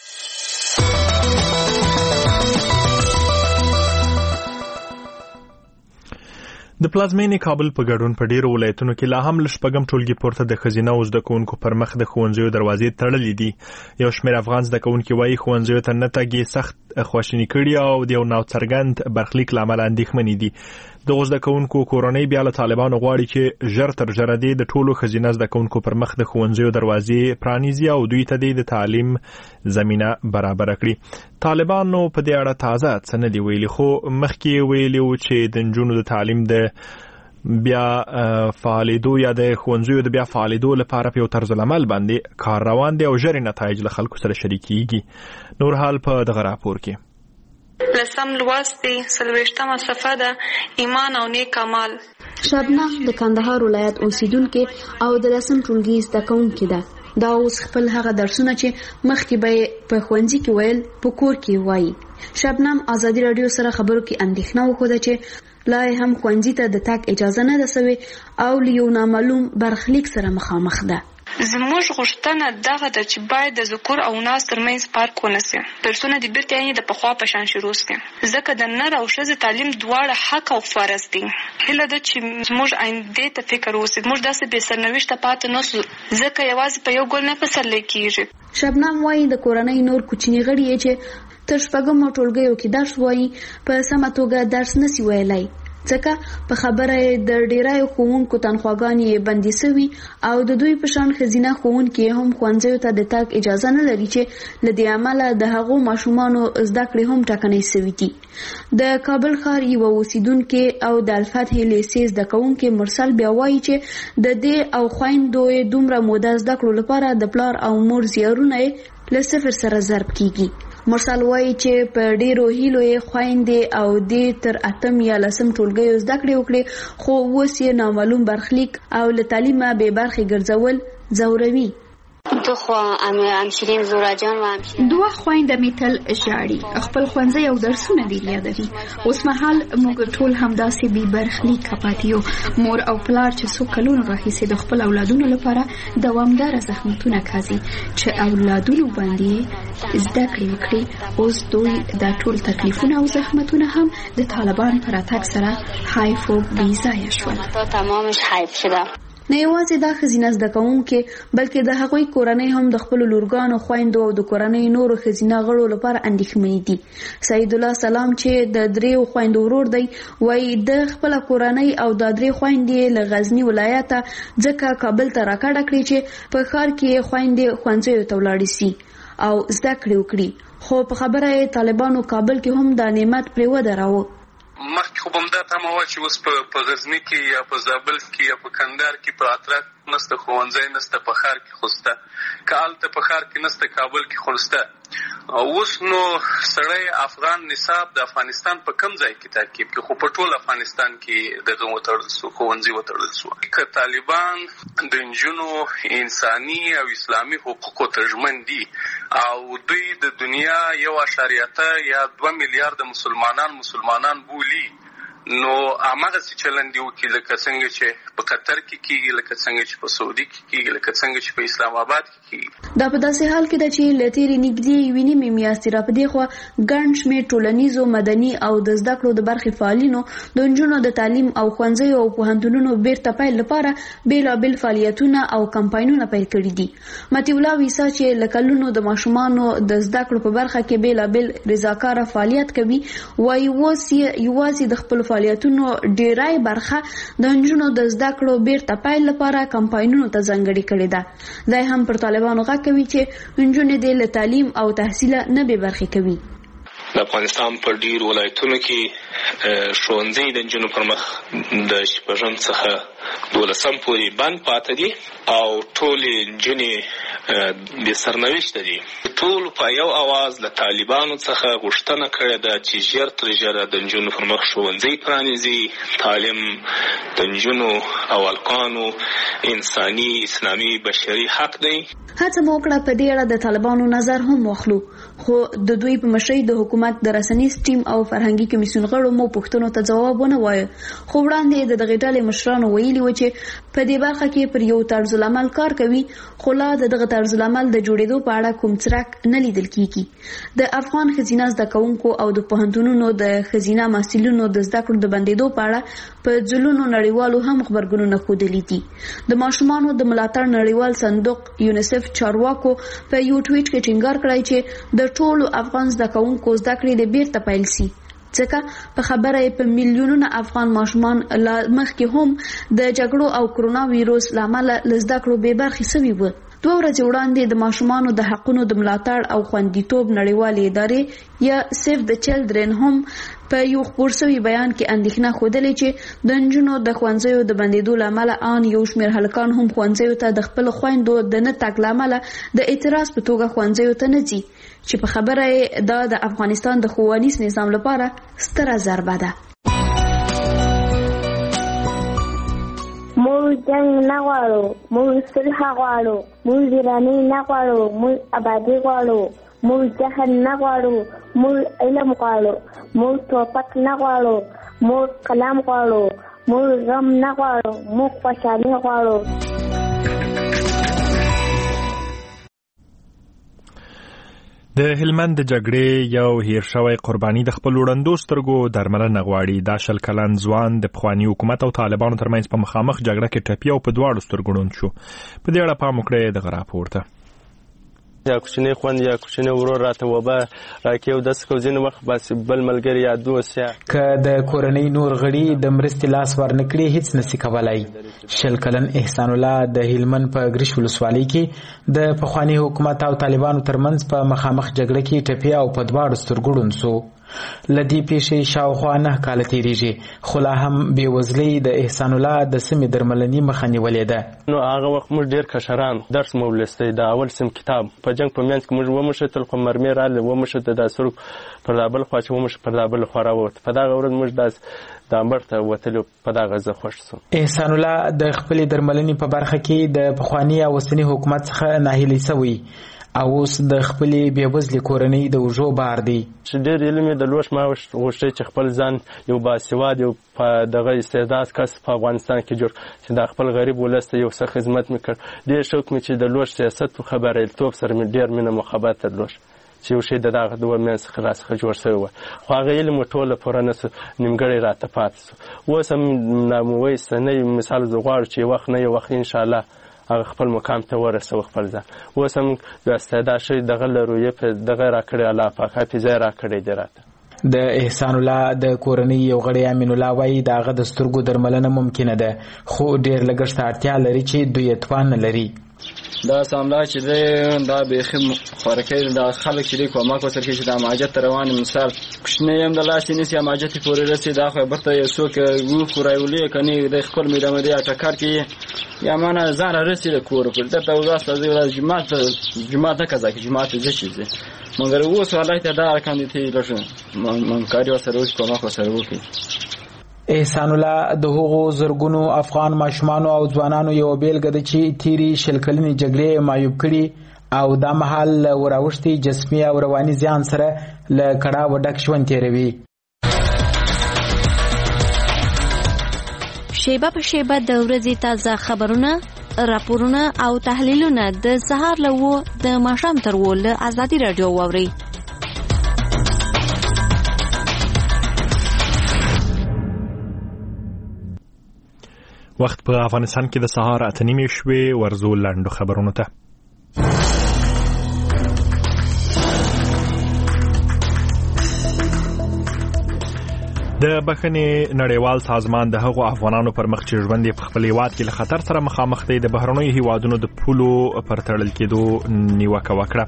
د پلازمینې کابل په ګډون په ډیرو ولایتونو کې لا هم له شپږم ټولګي پورته د ښځینه زده کوونکو پر مخ د ښوونځیو دروازې تړلې دي. یو شمېر افغان زده کوونکي وایي ښوونځیو ته نه تګ سخت خواشیني کړي او د یو ناڅرګند برخلیک له امله اندېښمنې دي. د زده کوونکو کورنۍ بیا له طالبانو غواړي چې ژر تر ژره دې د ټولو ښځینه زده کوونکو پر مخ د ښوونځیو دروازې پرانیزي او دوی ته د تعلیم زمینه برابره کړي. طالبانو په دې اړه تازه څه نه دي ویلي خو مخکې ویلي و چې د نجونو د تعلیم د بیا فعالیدو یا د ښوونځیو د بیا فعالیدو لپاره په یو طرز العمل باندې کار روان دی او ژر نتایج له خلکو سره شریکېږي. نور حال په دغه راپور کې لسم لوست دی څلوېښتمه صفحه ده ایمان او نیک عمل. شبنم د کندهار ولایت اوسیدونکې او د لسم ټولګي زده کوونکې ده. دا اوس خپل هغه درسونه چې مخکې به په ښوونځي کې ویل په کور کې وایي. شبنم ازادي راډیو سره خبرو کې اندېښنه وښوده چې لا هم ښوونځي ته د تګ اجازه نه ده سوې او له یو نامعلوم برخلیک سره مخامخ ده. زموږ غوښتنه دغه ده چې باید د ذکور او اناث ترمنځ فرق ونسي. درسونه د بیرته یعنې د پخوا په شان شروع سي ځکه د نر او ښځې تعلیم دواړه حق او فرض دي. هیله ده چې زموږ آیندې ته فکر وسي. موږ داسې بې سرنوشته پاتې نه سو ځکه یوازې په یو ګل نه پسرلی کېږي. شبنم وایي د کورنۍ نور کوچني غړي یې چې تر شپږمو ټولګیو کې درس وایي په سمه توګه درس نسي ویلی ځکه په خبره د ډیرای ښوونکو تنخواګانې بندي سوي او د دوی په شان ښځینه ښوونکي هم ښوونځیو ته د تګ اجازه نه لري چې له دې امله د هغو ماشومانو زده کړې هم ټاکنۍ سوي دي. د کابل ښار یوه اوسیدونکې او د الفتح لیسې زده کوونکې مرسل بیا وایي چې د دې او خویندو یې دومره موده زده کړو لپاره د پلار او مور زیارونه یې له صفر سره ضرب کیږي. مرسل وایي چې په ډیرو هیلو یې خویندې او دې تر اتم یا لسم ټولګیو زده کړې وکړې خو اوس یې نامعلوم برخلیک او له تعلیمه بې برخې ګرځول ځوروي. دو خوا همشیرین زورا جان و همشیرین دوه خویندې مې تل ژاړي خپل ښوونځی او درسونه ډېر یادوي. اوس مهال موږ ټول همداسې بې برخلیکه پاتې یو. مور او پلار چې څو کلونو راهیسې د خپل اولادونو لپاره دوامداره زحمتونه کاږي چې اولادونو باندې زده کړې وکړي اوس دوی دا ټول تکلیفونه او زحمتونه هم د طالبان په راتګ سره حیف و بېځایه شول. تمامش حیف شده. نه یوازې دا ښځینه زده کوونکې بلکې د هغوی کورنۍ هم د خپلو لورګانو خویندو او د کورنۍ نورو ښځینه غړو لپاره اندېښمنې دي. سعید الله سلام چې د دریو خویندو ورور دی وایي د خپله کورنۍ او د درې خویندې له غزني ولایته ځکه کابل ته راکډه کړې چې په ښار کې خویندې ښوونځیو ته ولاړې سي او زده کړې وکړي خو په خبره یې طالبانو کابل کې هم دا نعمت پرې ودراوه. مخکې خو به همدا تمه وه چې اوس په غزني کې یا په زابل کې یا په کندهار کې په اطراف نسته ښوونځی نسته، په ښار کې خو شته، که هلته په ښار کې نسته کابل کې خو شته. اوس نو سړی افغان نصاب د افغانستان په کم ځای کې تعقیب کړي، خو په ټول افغانستان کې دغه وتړل سو، ښوونځي وتړل سو. که طالبان د نجونو انساني او اسلامي حقوقو ته ژمن دي او دوی د دنیا یو اشاریه اته یا دوه میلیارده مسلمانان مسلمانان بولي، نو هماغسې چلند دې وکړي لکه څنګه چې په قطر کې کېږي، لکه څنګه چې په سعودي کې کېږي، لکه څنګه چې په اسلام آباد کې کېږي. دا په داسې حال کې ده چې له تېرې نږدې یوې نیمې میاشتې را په دې خوا ګڼ شمېر ټولنیزو، مدني او د زده کړو د برخې فعالینو د نجونو د تعلیم او ښوونځیو او پوهنتونونو بیرته پیل لپاره بېلابېل فعالیتونه او کمپاینونه پیل کړي دي. مطیع الله ویسا چې له کلونو د ماشومانو د زده کړو په برخه کې بېلابېل رضاکاره فعالیت کوي، وایي اوس یې یوازې د خپلو فعالیتونو ډیرای برخه د نجونو د زده کړو بیرته پیل لپاره کمپاینونو ته ځانګړې کړې ده. دا هم پر طالبانو غږ کوي چې نجونې دې له تعلیم او تحصیل نه بې برخې کوي. د افغانستان په ډیرو ولایتونو کې ښوونځي د نجونو پر مخ د شپږم څخه دولسم پورې بند پاته دي او ټولې نجونې بې سرنوشته دي. ټولو په یو اواز له طالبانو څخه غوښتنه کړې ده چې ژر تر ژره د نجونو پر مخ ښوونځي پرانیزي. تعلیم د نجونو او هلکانو انساني، اسلامي، بشري حق دی. هڅه مو وکړه په دې اړه د طالبانو نظر هم واخلو، خو د دوی په مشرۍ د حکومت د رسنیز ټیم او فرهنګي کمیسیون غړو مو پوښتنو ته ځواب ونه وایه. خو وړاندې د دغې ډلې مشرانو ویلي و چې په دې برخه کې پر یو طرز العمل کار کوي، خو لا د دغه طرز العمل د جوړېدو په اړه کوم څرک نه لیدل کیږي. د افغان ښځینه زده کوونکو او د پوهنتونونو د ښځینه محصلینو د زده کړو د بندېدو په اړه په ځلونو نړیوالو هم خبرګونونه ښودلي دي. د ماشومانو د ملاتړ نړیوال صندوق یونیسف چارواکو په یو ټویټ کې ټینګار کړی چې د ټولو افغان زده کوونکو زده کړې د بیرته پیل سي، ځکه په خبره یې په میلیونونه افغان ماشومان لا مخکې هم د جګړو او کرونا ویروس له امله له زده کړو بې برخې سوي وو. دوه ورځې وړاندې د ماشومانو د حقونو د ملاتړ او خوندیتوب نړیوالې ادارې یا سیف د چلډرن هم په یو خپور شوي بیان کې اندېښنه ښودلې چې د نجونو د ښوونځیو د بندېدو له امله ان یو شمېر هلکان هم ښوونځیو ته د خپلو خویندو د نه تګ له امله د اعتراض په توګه ښوونځیو ته نه ځي، چې په خبره یې دا د افغانستان د ښوونیز نظام لپاره ستره ضربه ده. موږ جنگ نه غواړو، موږ صلح غواړو، موږ ویراني نه غواړو، موږ آبادي غواړو، موږ جهل نه غواړو، موږ علم غواړو، موږ توپک نه غواړو، موږ قلم غواړو، موږ غم نه غواړو، موږ خوشحالي غواړو. د هلمند د جګړې یو هیر شوی قرباني د خپل وړاندو سترګو درملنه غواړي. دا شل کلن ځوان د پخواني حکومت او طالبانو ترمنځ په مخامخ جګړه کې ټپي او په دواړو سترګو ړوند شو. په دې اړه پام وکړئ دغه راپور ته. یا کوچنی خوند یا کوچنی ورور راته وبه راکې او داسې کو ځینې وخت بس بل ملګری یا دوست یا که د کورنۍ نور غړي د مرستې لاس ورنکړي هیڅ نسی کولای. شل کلن احسان الله د هلمند په ګریش ولسوالۍ کې د پخواني حکومت او طالبانو ترمنځ په مخامخ جګړه کې ټپي او په دواړو سترګو ړوند شو. لدی پیښې شاوخوا نه کاله تیریږي، خو لا هم بېوزلۍ د احسان الله د سمې درملنې مخه نیولې ده. نو هغه وخت موږ ډېر کشران درس مو ولستی، د اول سم کتاب په جنګ په منځ کې موږ وموښتل، خو مرمۍ راغلې وموښته د سرک پر دا بل خوا چې وموښت پر دا بل خوا راووت. په دغه ورځ موږ داسې د امبر ته وتلو، په دغه زه خوښ شوم. احسان الله د خپلې درملنې په برخه کې د پخواني او اوسني حکومت څخه ناهیلی سوی او اوس د خپلې بېوزلې کورنۍ د اوږو بار دی. چې ډېر علم یې درلوش، ما غوښتې چې خپل ځان یو باسواد یو په دغه استعداد کس په افغانستان کې جوړ چې د خپل غریب ولس ته یو څه خدمت مې کړ. ډېر شوق مې چې د لوړ سیاست په خبریالتوب سره مې ډېر مینه محبت درلوش چې یو شی د دغه دوه منځ څخه راڅخه جوړ شوی وه، خو هغه علم ټوله پوره نه سو، نیمګړی راته پاتې سو. اوس هم نامویس نه مثال زه غواړو چې یو وخت نه یو وخت انشاءالله هغه خپل مقام ته ورسوه خپل ځان. اوس هم د استعداد شوی دغه له رویې په دغه راکړی الله پاک حافظه یې راکړی دی راته. د احسان الله د کورنۍ یو غړی امین الله وایي د هغه د سترګو درملنه ممکنه ده، خو ډېر لګښت ته اړتیا لري چې دوی یې توان نه لري. دا ساملا چې دا به خم خورکې دا خلک چې کومه کو سر کې چې د ماجت روان مثال کښنه يم د لاسې نسی ماجت پورې رسي دا خو برته یو څوک وو خورایولې کني د خپل میدان دی اټکار کې یا معنا زار رسي د کور پر ته واسطه دی جماعت جماعت کزا کې جماعت دې شي مګر وو سوالای ته دا کاندې لږه من کاری وسره کومه کو سره وکي. احسان الله د هغو زرګونو افغان ماشومانو او ځوانانو یو بیلګه ده چې تیری شلکلنې جګړې معیوب کړي او دا مهال وراوښتي جسمي او رواني زیان سره له کړاو ډک ژوند تیروي. شیبه په شیبه د ورځې تازه خبرونه، راپورونه او تحلیلونه د سهار له وو د ماښام تر وو له ازادي رادیو واوري. وخت په افغانستان کې د سهار اته نیمې شوې. ورزو لاندو خبرونو ته. د بخښنې نړیوال سازمان د هغو افغانانو پر مخ چې ژوند یې په خپل هیواد کې له خطر سره مخامخ دی د بهرنیو هیوادونو د پولو پر تړل کېدو نیوکه وکړه.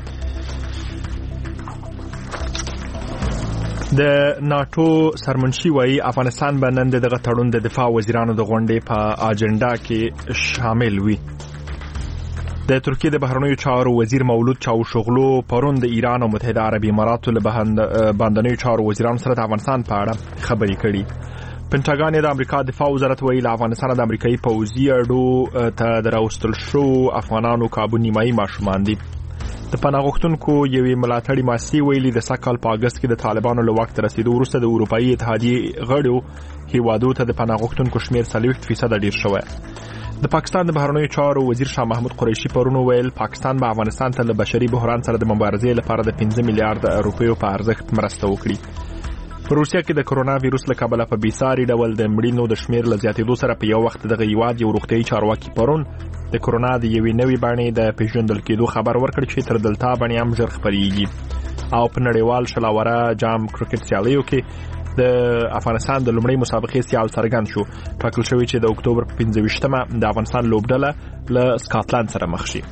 د ناتو سرمنشي وایي افغانستان به نن دغه تړون د دفاع وزیرانو د غونډې په اجنډا کې شامل وي. د ترکیه د بهرنیو چارو وزیر مولود چاوشوغلو پرون د ایران او متحده عربي اماراتو له باندنیو چارو وزیرانو سره د افغانستان په اړه خبرې کړي. پنټاګان د امریکا دفاع وزارت وایي له افغانستان د امریکایي پوځي اډو ته راوستل شو افغانانو کابو نیمایي ماشومان دي. د پناه غوښتونکو یوې ملاتړي مؤسسې ویلي د سکهال په اګست کې د طالبانو له واک ته رسیدو وروسته د اروپایي اتحادیې غړو هیوادو ته د پناه غوښتونکو شمیر څلوېښت فیصد ډیر شوی. د پاکستان د بهرنیو چارو وزیر شاه محمود قریشي پرون ویل پاکستان به افغانستان ته له بشري بحران سره د مبارزې لپاره د پنځه میلیارډ روپیو په ارزښت مرسته وکړي. په روسیه کې د کرونا وایروس له کبله په بیساري ډول د مړینو د شمیر له زیاتېدو سره په یو وخت دغه هیواد یو روغتیايي چارواکي پرون د کرونا د یوې نوې بڼې د پیژندل کېدو خبر ورکړ چې تر دلته بڼې هم ژر خپرېږي. او په نړیوال شلاوره جام کرکټ سیالیو کې د افغانستان د لومړۍ مسابقې سیال څرګند شو. ټاکل شوی چې د اکتوبر په پنځه ویشتمه د افغانستان لوبډله له سکاټلند سره مخ شي.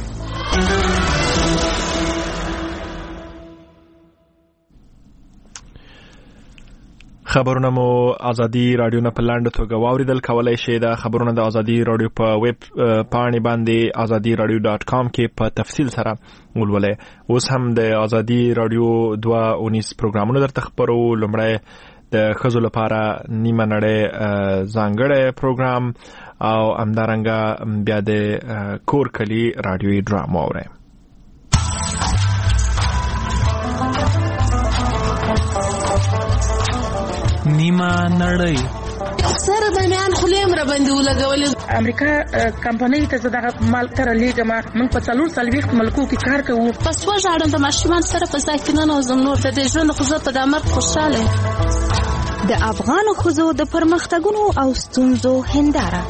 خبرونه مو ازادي رادیو نه په لاندې توګه واوریدل. کولای شئ د خبرونه د ازادي رادیو په ویب پاڼې باندې ازادي رادیو ډاټ کام کې په تفصیل سره ولولئ. اوس هم د ازادي رادیو دوه اونیس پروګرامونه درته خبرو. لومړی د ښځو لپاره نیمه نړۍ ځانګړی پروګرام او همدارنګه بیا د کور کلي رادیوي ډرامه واورئ. نیمه نړۍ سره د میان خلیم را باندې ولګولې. امریکا کمپنۍ ته دغه مال تر لیګه ما موږ په څلور څلويخت ملکو کې کار کوو. پس وژاړم د ماشومان سره په ځای کې نه نوزم نور د دې ژوند خو زه په دامر خوشاله. د افغانو ښځو د پرمختګونو او ستونزو هنداره.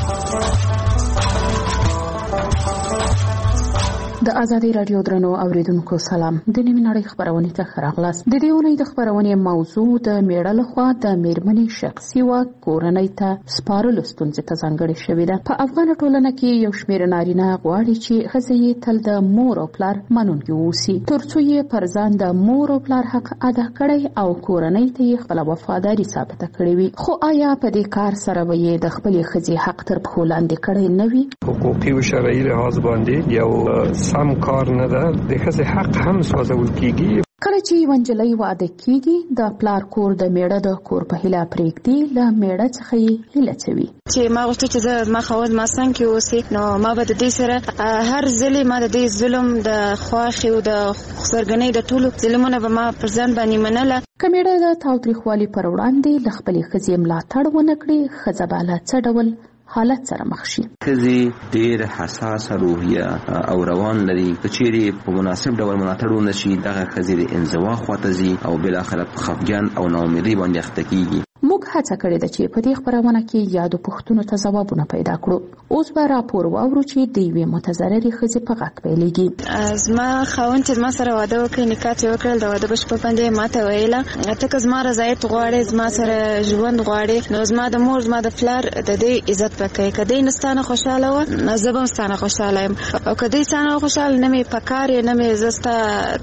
د ازادي رادیو درنو اوریدونکو سلام. د نیمه نړۍ خبرونه ته خراغلاس. د دې ونې د خبرونه موضوع د میړه لخوا د میرمنې شخصي واک کورنۍ ته سپارلو ستونزې ته ځانګړې شوې ده. په افغان ټولنه کې یو شمېر نارینه غواړي چې ښځې یې تل د مور او پلار منونکي واوسي ترڅو یې پر ځان د مور او پلار حق ادا کړي او کورنۍ ته یې خپله وفاداري ثابته کړې وي. خو آیا په دې کار سره به یې د خپلې ښځې حق تر پښو لاندې کړی نه وي؟ حقوقي او شرعي لحاظ باندې یو سم کار نه ده. د ښځې حق هم سوځول کیږي. کله چې یوه نجلۍ واده کیږي د پلار کور د میړه د کور په هیله پرېږدي له میړه څخه یې هیله څوي چې ما غوښتل چې زه ما خاوند ما څنګ کې اوسي نو ما به د دې سره هر ځلې ما د دې ظلم د خواښې او د خسرګنۍ د ټولو ظلمونه به ما پر ځان باندې منله. که میړه د تاوتریخوالي پر وړاندې له خپلې ښځې ملاتړ ونه کړي ښځه به له څه ډول حالت سره مخ شي؟ ښځې ډېر حساسه روحیه او روان لري. که چیرې په مناسب ډول ملاتړ ونه شي دغه ښځې د انزوا خواته ځي او بالاخره په خفګان او ناامیدۍ باندې اخته کیږي. موږ هڅه کړې ده چې په دې خبرونه کې یادو پوښتنو ته ځوابونه پیدا کړو. اوس به راپور واورو چې د یوې متضررې ښځې په غږ پیلېږي. زما خاوند چې زما سره واده وکړ، نکاح یې وکړل، د واده بشپړ باندې ماته ویله ته زما رضایت غواړې، زما سره ژوند غواړې، نو زما د مور زما د فلر د دې عزت وکړي. کدی نستانه خوشاله و زه به ستانه خوشاله یم، او کدی ستانه خوشاله نه مې پکار نه مې زستا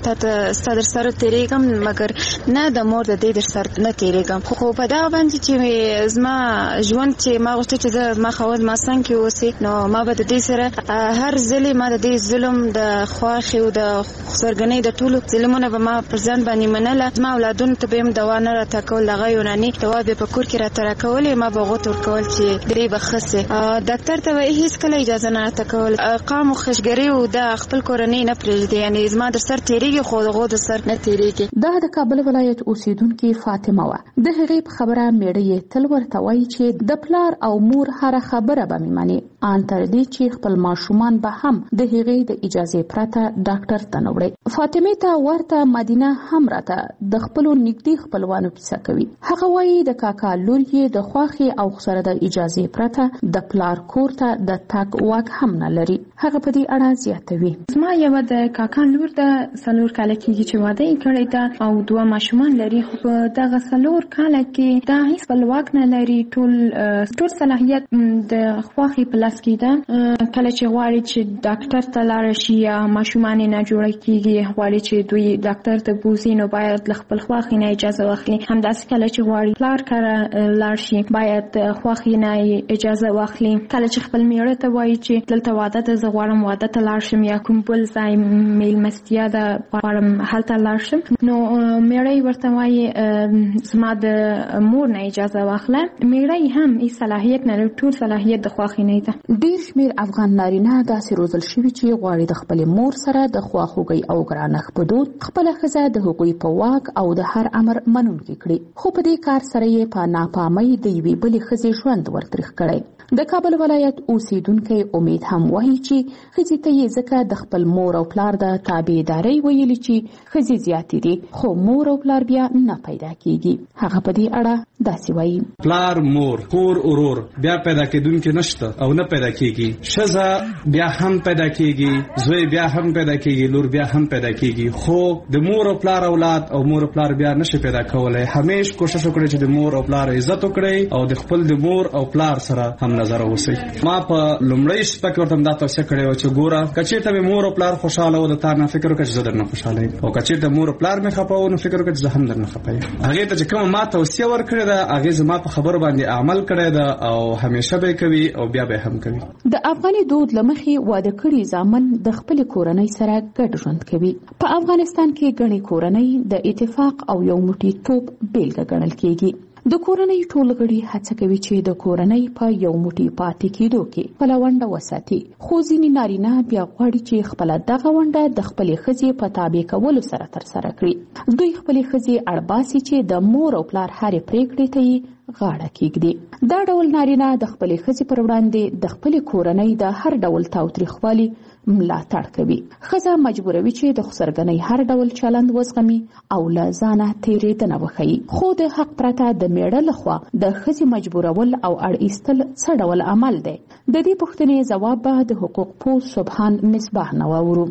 ته ستر سره تیریږم، مګر نه د مور د دې در سره نه تیریږم. خو په دا باندې چې زما ژوند چې ما غوښتل چې زه ما خاوند ما څنګه کې اوسې، نو ما به د دې سره هر ځلې ما د دې ظلم د خواخي او د خسرګنۍ د ټولو ظلمونه به ما پر ځان باندې منله. زما اولادونو ته به هم دوا نه راته کول، هغه یوناني دوا به په کور کې راته راکولې، ما به غوت ورکول چې درې به خسه. ډاکټر ته به هیڅ کله اجازه نه راته کول. قام او خشګری او د خپل کورنۍ نه پرېږدي، یعنی زما در سر تیریږي خو دغه د سر نه تیریږي. دا د کابل ولایت اوسیدونکو فاطمه و. د هغې په خبره میړه تل ورته وایي چې د پلار او مور هر خبره به مې مني، ان تر دې چې خپل ماشومان به هم د هغې د اجازه پرته ډاکټر ته نه وړي. فاطمه ته ورته مدینه هم راته د خپل نږدې خپلوانو کیسه کوي. هغه وایي د کاکا لور یې د خواخي او سره د اجازه پرته د پلار کور ته د تاګ واک هم نه لري. هغه په دې اړه زیاتوي. زما یو د کاکا لور د سلور کال کېږي چې واده یې کړی ده او دوه ماشومان لري، خو په دغه سلور کال کې دا هیڅ بل واک نه لري. ټول ټول صلاحیت د خواخي په لاس کې ده. کله چې غواړي چې ډاکټر ته لاړ شي یا ماشومان نه جوړ کېږي، غواړي چې دوی ډاکټر ته بوزي، نو باید له خپل خواخي نه اجازه واخلي. همداسې کله چې غواړي پلار کړه لاړ شي، باید خواخي نه اجازه واخلي. کله چې خپل میړه ته وایي چې دلته واده ته زه غواړم واده ته لاړ شم یا کوم بل ځای میلمستیا ده غواړم هلته لاړ شم، نو میړه ورته وایي زما د مور نه اجازه واخله. میړه هم هیڅ صلاحیت نه لري، ټول صلاحیت د خواخي نه ده. ډېر شمېر افغان نارینه داسې روزل شوي چې غواړي د خپلې مور سره د خواخوږۍ او ګرانښت په دود خپله ښځه د هغوی په واک او د هر امر منونکې کړي، خو په دې کار سره یې په ناپامۍ د یوې بلې ښځې ژوند ورتریخ کړی. د کابل ولایت اوسیدونکی امید هم وایي چې ښځې ته یې ځکه د خپل مور او پلار د تابعدارۍ ویلي چې ښځې زیاتې دي، خو مور او پلار بیا نه پیدا کیږي. هغه په دې اړه داسې وایي: پلار، مور، خور، ورور بیا پیدا کېدونکي نشته او نه پیدا کیږي. ښځه بیا هم پیدا کیږي، زوی بیا هم پیدا کیږي، لور بیا هم پیدا کیږي، خو د مور او پلار اولاد او مور او پلار بیا نشي پیدا کولای. همیش کوشش وکړئ چې د مور او پلار عزت وکړئ او د خپل د مور او پلار سره هم نظر اوسئ. ما په لومړی شپه کې ورته دا توصیه کړې وه چې ګوره کچېرته مې مور او پلار خوشحاله و، د تا نه فکر وکړه چې زه درنه خوشحاله یم، او کچېرته مور او پلار مې خفه و نو فکر وکړه چې زه هم درنه خفه یم. هغې ته چې کومه ما توصیه ورکړې ده، هغې زما په خبرو باندې عمل کړی ده او همیشه به یې کوي او بیا به یې هم کوي. د افغاني دود له مخې واده کړي زامن د خپلې کورنۍ سره ګډ ژوند کوي. په افغانستان کې ګڼې کورنۍ د اتفاق او یو موټی توب بیلګه ګڼل کېږي. د کورنۍ ټول غړي هڅه کوي چې د کورنۍ په یو موټی پاتې کېدو کې خپله ونډه وساتي، خو ځینې نارینه بیا غواړي چې خپله دغه ونډه د خپلې ښځې په تابع کولو سره ترسره کړي. دوی خپلې ښځې اړباسي چې د مور او پلار هرې پرېکړې ته یې غاړه کېږدي. دا ډول نارینه د خپلې ښځې پر وړاندې د خپلې کورنۍ د هر ډول تاوتریخوالي ملاتړ کوي. ښځه مجبوروي چې د خسرګنۍ هر ډول چلند وزغمي او له ځانه تېرېدنه وښیي، خو د حق پرته د میړه لخوا د ښځې مجبورول او اړ ایستل څه ډول عمل دی؟ د دې پوښتنې جواب به د حقوق پوه سبحان مصباح نه واورو.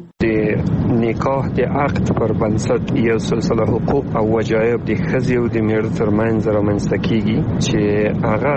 د نکاح د عقد پر بنسټ یو سلسله حقوق او وجایب د ښځې او د میړه ترمنځ رامنځته کیږي چې هغه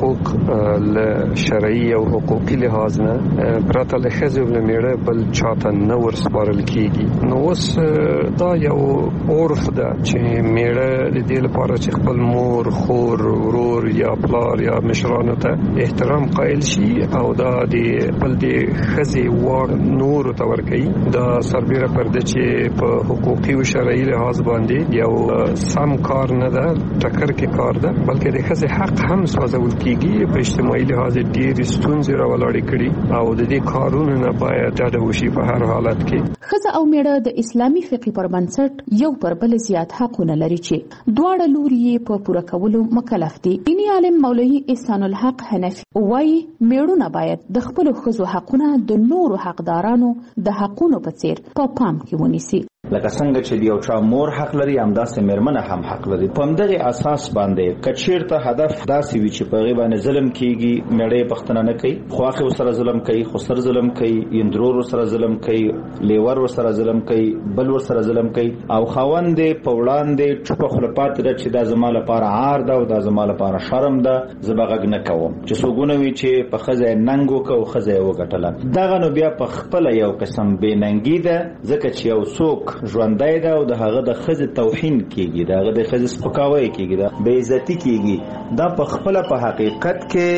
حقوق له شرعي او حقوقي لحاظ نه پرته له ښځې او له میړه بل چاته نه ورسپارل کیږي. نو اوس دا یو عرف ده چې میړه د دې لپاره چې خپل مور، خور، ورور یا پلار یا مشرانو ته احترام قائل شي او دا د بل د ښځې واک نور ته ورکوي، دا سربیره پر ده چې په حقوقي او شرعي لحاظ باندې یو سم کار نه ده، ټکر کې کار ده، بلکې د ښځې حق هم سوځول کیږي. په اجتماعي لحاظ ډېرې ستونزې راولاړې کړي او د دې کارونو نه باید ډډه وشي په هر حالت کې. ښځه او میړه د اسلامي فقه پر بنسټ یو پر بل زیات حقونه لري چې دواړه لوري یې په پوره کولو مکلف دي. دیني عالم مولوي احسان الحق حنفي وایي میړونه باید د خپلو ښځو حقونه د نورو حقدارانو د حقونو په څیر په پا پام کې ونیسي. لکه څنګه چې یو چا مور حق لري همداسې میرمنه هم حق لري. په همدغه اساس باندې که چیرته هدف داسې وي چې په هغې باندې ظلم کیږي میړه پښتنه نه کوي، خواښې ورسره ظلم کوي، خسر ظلم کوي، اندرور ورسره ظلم کوي، لیور ورسره ظلم کوي، بل ورسره ظلم کوي او خاوند په وړاندې چوپه خوله پاتې ده چې دا زما لپاره عار ده او دا زما لپاره شرم ده، زه به غږ نه کوم. چې څوکونه وي چې په ښځه یې ننګ وکړه او ښځه یې وګټله، دغه نو بیا په خپله یو قسم بېننګي ده، ځکه چې یو څوک ژوندی ده او د هغه د ښځې توهین کېږي، د هغه د ښځې سپکاوی کېږي، د بېعزتي کېږي. دا په خپله په حقیقت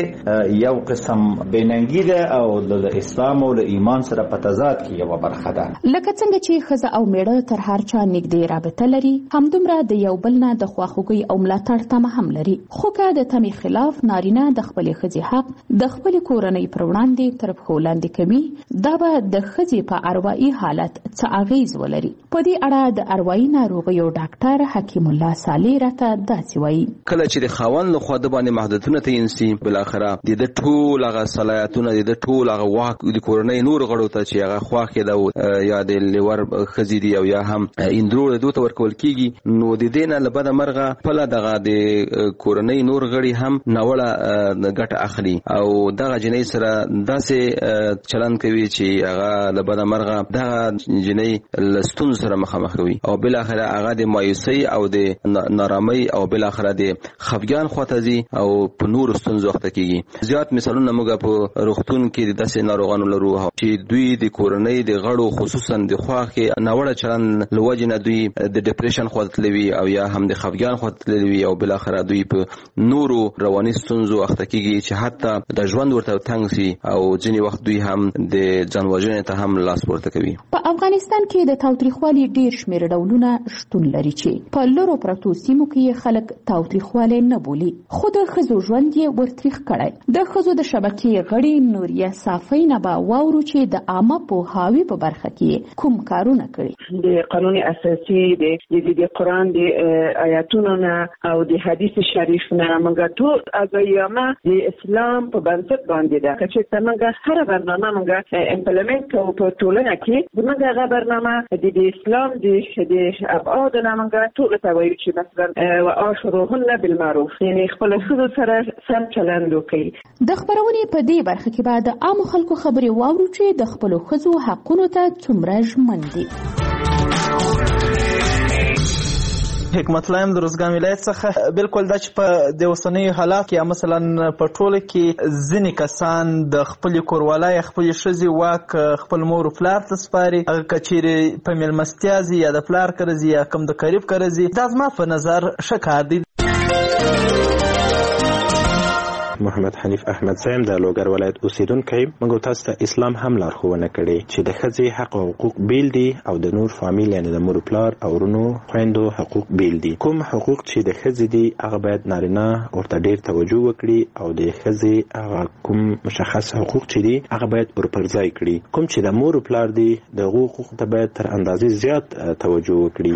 کې یو قسم بېننګي ده او د اسلام او د ایمان سره په تضاد کې یوه برخه ده. لکه څنګه چې ښځه او میړه تر هر چا نږدې رابطه لري، همدومره د یو بل نه د خواخوږۍ او ملاتړ تمه هم لري. خو که د تمې خلاف نارینه د خپلې ښځې حق د خپلې کورنۍ پر وړاندې تر پښو لاندې کوي، دا به د ښځې په اروایي حالت څه اغیز ولري. په دې اړه د اروایي ناروغیو ډاکټر حکیم الله صالح راته داسې وایي: کله چې د خاوند لخوا د باندې محدودیتونه تعین سي، بالاخره د د ټول هغه صلاحیتونه د ټول هغه واک د کورنۍ نور غړو ته چې هغه خواښې ده یا د لیور ښځې دي او یا هم اندرور دوی ته ورکول کیږي، نو د دې نه له بده مرغه خپله دغه د کورنۍ نور غړي هم ناوړه ګټه اخلي او دغه جنۍ سره داسې چلند کوي چې هغه له بده مرغه دغه جنۍ له ستونزو سره مخامخ کوي او بالاخره هغه د مایوسۍ او د نارامۍ او بالاخره د خفګان خواته ځي او په نورو ستونزو اخته کیږي. زیات مثالونه موږ په روغتون کې د داسې ناروغانو لرو چې دوی د کورنۍ د غړو خصوصا د خواښې ناوړه چلند له وجې نه دوی د ډیپریشن خواته تللي وي او یا هم د خفګان خواته تللي وي او بالاخره دوی په نورو رواني ستونزو اخته کیږي چې حتی د ژوند ورته تنګ سي او ځینې وخت دوی هم د ځان وژنې ته هم لاس پورته کوي. په افغانستان کې د تاوتریخوالي ډیر شمېر ډولونه شتون لري چې په لرو پرتو سیمو کې خلک تاوتریخوالی نه بولي، خو د ښځو ژوند یې ورتریخ کړی. د ښځو د شبکې غړي نوریه صافۍ نه به واورو چې د عامه پوهاوي په برخه کې کوم کارونه کړي. د قانون اساسي د د قرآن د آیاتونو نه او د حدیث شریف نه موږ ټول اګیامه د اسلام په بنسټ باندې ده چې موږ هر برنامه موږ امپلیمنت کوو په ټولنه کې موږ هغه برنامه د اسلام د د ابعاد نه موږ ټول ته وایو چې مثلا واشروهن بالمعروف، یعنی خپل ښځو سره سم چلند وکړي. د خبرونې په دې برخه کې به د عامو خلکو خبرې واورو چې د خپلو ښځو حقونو ته څومره ژمن دي. حکمت الله یم د روزګان ولایت څخه. بالکل دا چې په د اوسنیو حالات کې مثلا په ټوله کې ځینې کسان د خپلې کوروالی خپلې ښځې واک خپل مور و پلار ته سپاري، هغه که چیرې په میلمستیا ځي یا د پلار کره ځي یا کوم د قریب کره ځي، دا زما په نظر ښه کار دی. محمد حنیف احمد زایم د لوګر ولایت اوسیدونکی. موږ تاسو ته اسلام هم لارښوونه کړې چې د ښځې حق او حقوق بیل دي او د نور فامیل یعنی د مور پلار او ورونو خویندو حقوق بیل دي. کوم حقوق چې د ښځې دي هغه باید نارینه ورته ډیر توجه وکړي او د ښځې هغه کوم مشخص حقوق چې دي هغه باید ورپرځای کړي. کوم چې د مور پلار دي د حقوق ته باید تر اندازې زیات توجه وکړي.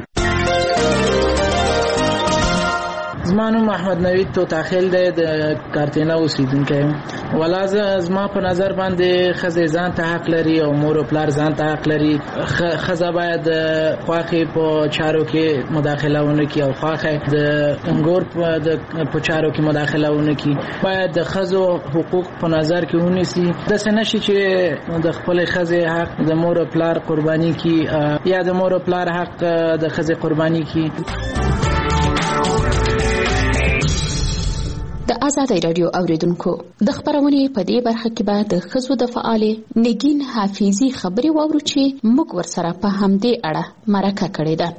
زما نوم احمد نوید توتاخیل دی، د کارتینا اوسیدونکی یم. ولا زما په نظر باندې ښځې ځان ته حق لري او مور او پلار ځان ته حق لري. ښځه باید خواښې په چارو کې مداخله ونه کړي او خواښې د انګور په چارو کې مداخله ونه کړي. باید د ښځو حقوق په نظر کې ونیسي. داسې نشي چې د خپلې ښځې حق د مور او پلار قرباني کړي یا د مور او پلار حق د ښځې قرباني کړي. د آزادۍ راډیو اوریدونکو د خبرونې په دې برخه کې به د ښځو د فعالې نگین حافظي خبرې واورو چې موږ ورسره په همدې اړه مرکه کړې ده.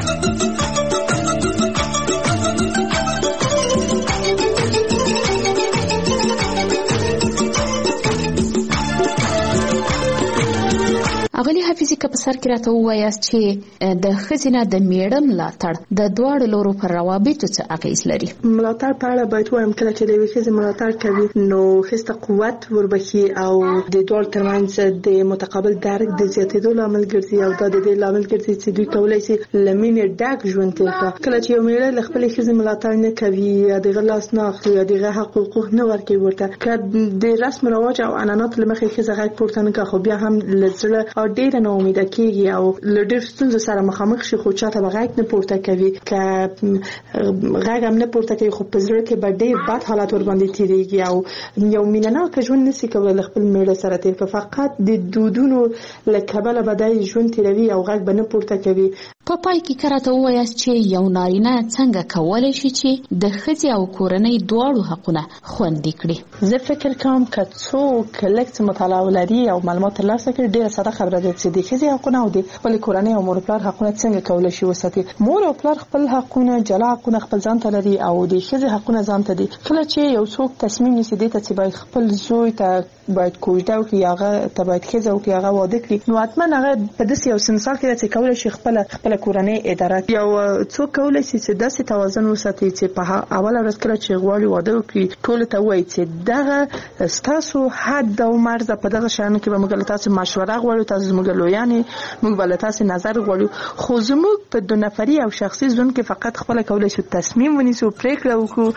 اغلی حافظي که په سر کې راته ووایاست چې د ښځې نه د میړه ملاتړ د دواړو لورو پر روابطو څه اغیز لري؟ ملاتړ په اړه باید وایم کله چې د یوې ښځې ملاتړ کوي نو ښځې ته قوت وربښي او د دواړو ترمنځ د متقابل درک د زیاتېدو لامل ګرځي او دا د دې لامل ګرځي چې دوی کولی شي له مینې ډک ژوند تېر کړي. کله چې یو میړه له خپلې ښځې ملاتړ نه کوي یا د هغه لاس نه اخلي یا د هغه حقوق نه ورکوي ورته، که د رسم رواج او عنعناتو له مخې ښځه غږ پورته نه کړي خو بیا هم له زړه ډېره ناامیده کېږي او له ډېر ستونزو سره مخامخ شي خو چاته به غږ نه پورته کوي که غږ هم نه پورته کوي خو په زړه کې به ډېر بد حالات ورباندې تېرېږي او یو مینهناکه ژوند نشي کولی له خپل میړه سره تېر کړي. فقط د دودونو له کبله به دا ژوند تېروي او غږ به نه پورته کوي. په پای کې که راته ووایاست چې یو نارینه څنګه کولی شي چې د ښځې او کورنۍ دواړو حقونه خوندي کړي؟ زه فکر کوم که څوک لږ څه مطالعه ولري او معلومات ترلاسه کړي ډېره ساده خبره ده چې د ښځې حقونه او د خپلې کورنۍ او مور پلار حقونه څنګه کولی شي وساتي. مور او پلار خپل حقونه جلا حقونه خپل ځان ته لري او د ښځې حقونه ځان ته دي. کله چې یو څوک تصمیم نیسي دې ته چې باید خپل زوی ته باید کوژده وکړي هغه ته باید ښځه وکړي هغه واده کړي نو حتما هغه په داسې یو سنسال کې ده چې کولی شي خپله خپله کورنۍ اداره کړي. یو څوک کولی شي چې داسې توازن وساتي چې په اوله ورځ کله چې غواړي واده وکړي ټولو ته وایي چې دغه ستاسو حد او مرزه په دغه شیانو کې به موږ له تاسو مشوره غواړو، تاسو زموږ لویانې، موږ به له تاسو نظر غواړو. خو زموږ په دو نفري او شخصي ژوند کې فقط خپله کولی شو تصمیم ونیسو، پرېکړه وکړو.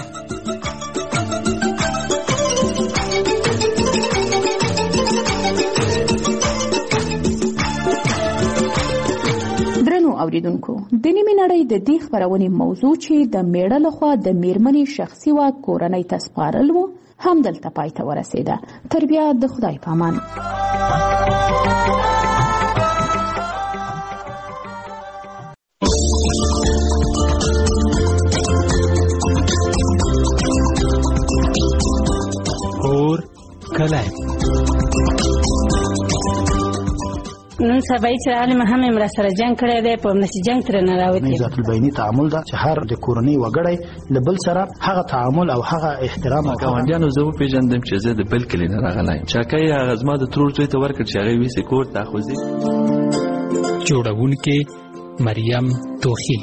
اوریدونکو د نیمې نړۍ د دې خبرونې موضوع چې د میړه لخوا د میرمنې شخصي واک کورنۍ ته سپارل و هم دلته پای ته ورسېده. تر بیا د خدای په امان. اور کلی نن سبا چې عالم هم امر سره جنگ کړی دی په نشي جنگ تر نه راوتی. ذات البینی تعامل دا چې هر د کورنۍ وګړی له بل سره هغه تعامل او هغه احترام او ګاونډیانو زه پیژندم چې زه د بل کلی نه راغلی چاکای هغه زما د ترور زوی ته ورکړ چې هغه ویسې کور ته خوځي. جوړونکې مریم توخی.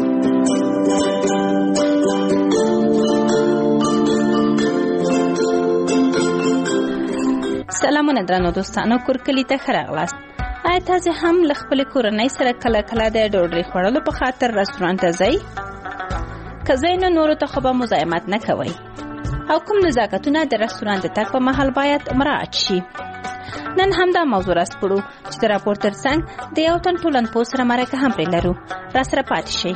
سلامونه درنو دوستانو کورکلی ته ښه راغلاست. آیا تاسو هم له خپل کورنۍ سره کله کله د ډوډۍ خوړلو په خاطر رستورانت ته ځئ؟ که ځئ نو نورو ته خو به مزاحمت نه کوئ او کوم نزاکتونه د رستورانت ته تګ په مهال باید مراعات شي. نن همدا موضوع راسپړو چې د راپور تر څنګ د یو تن ټولنپوه سره مرکه هم پرې لرو. راسره پاتې شئ.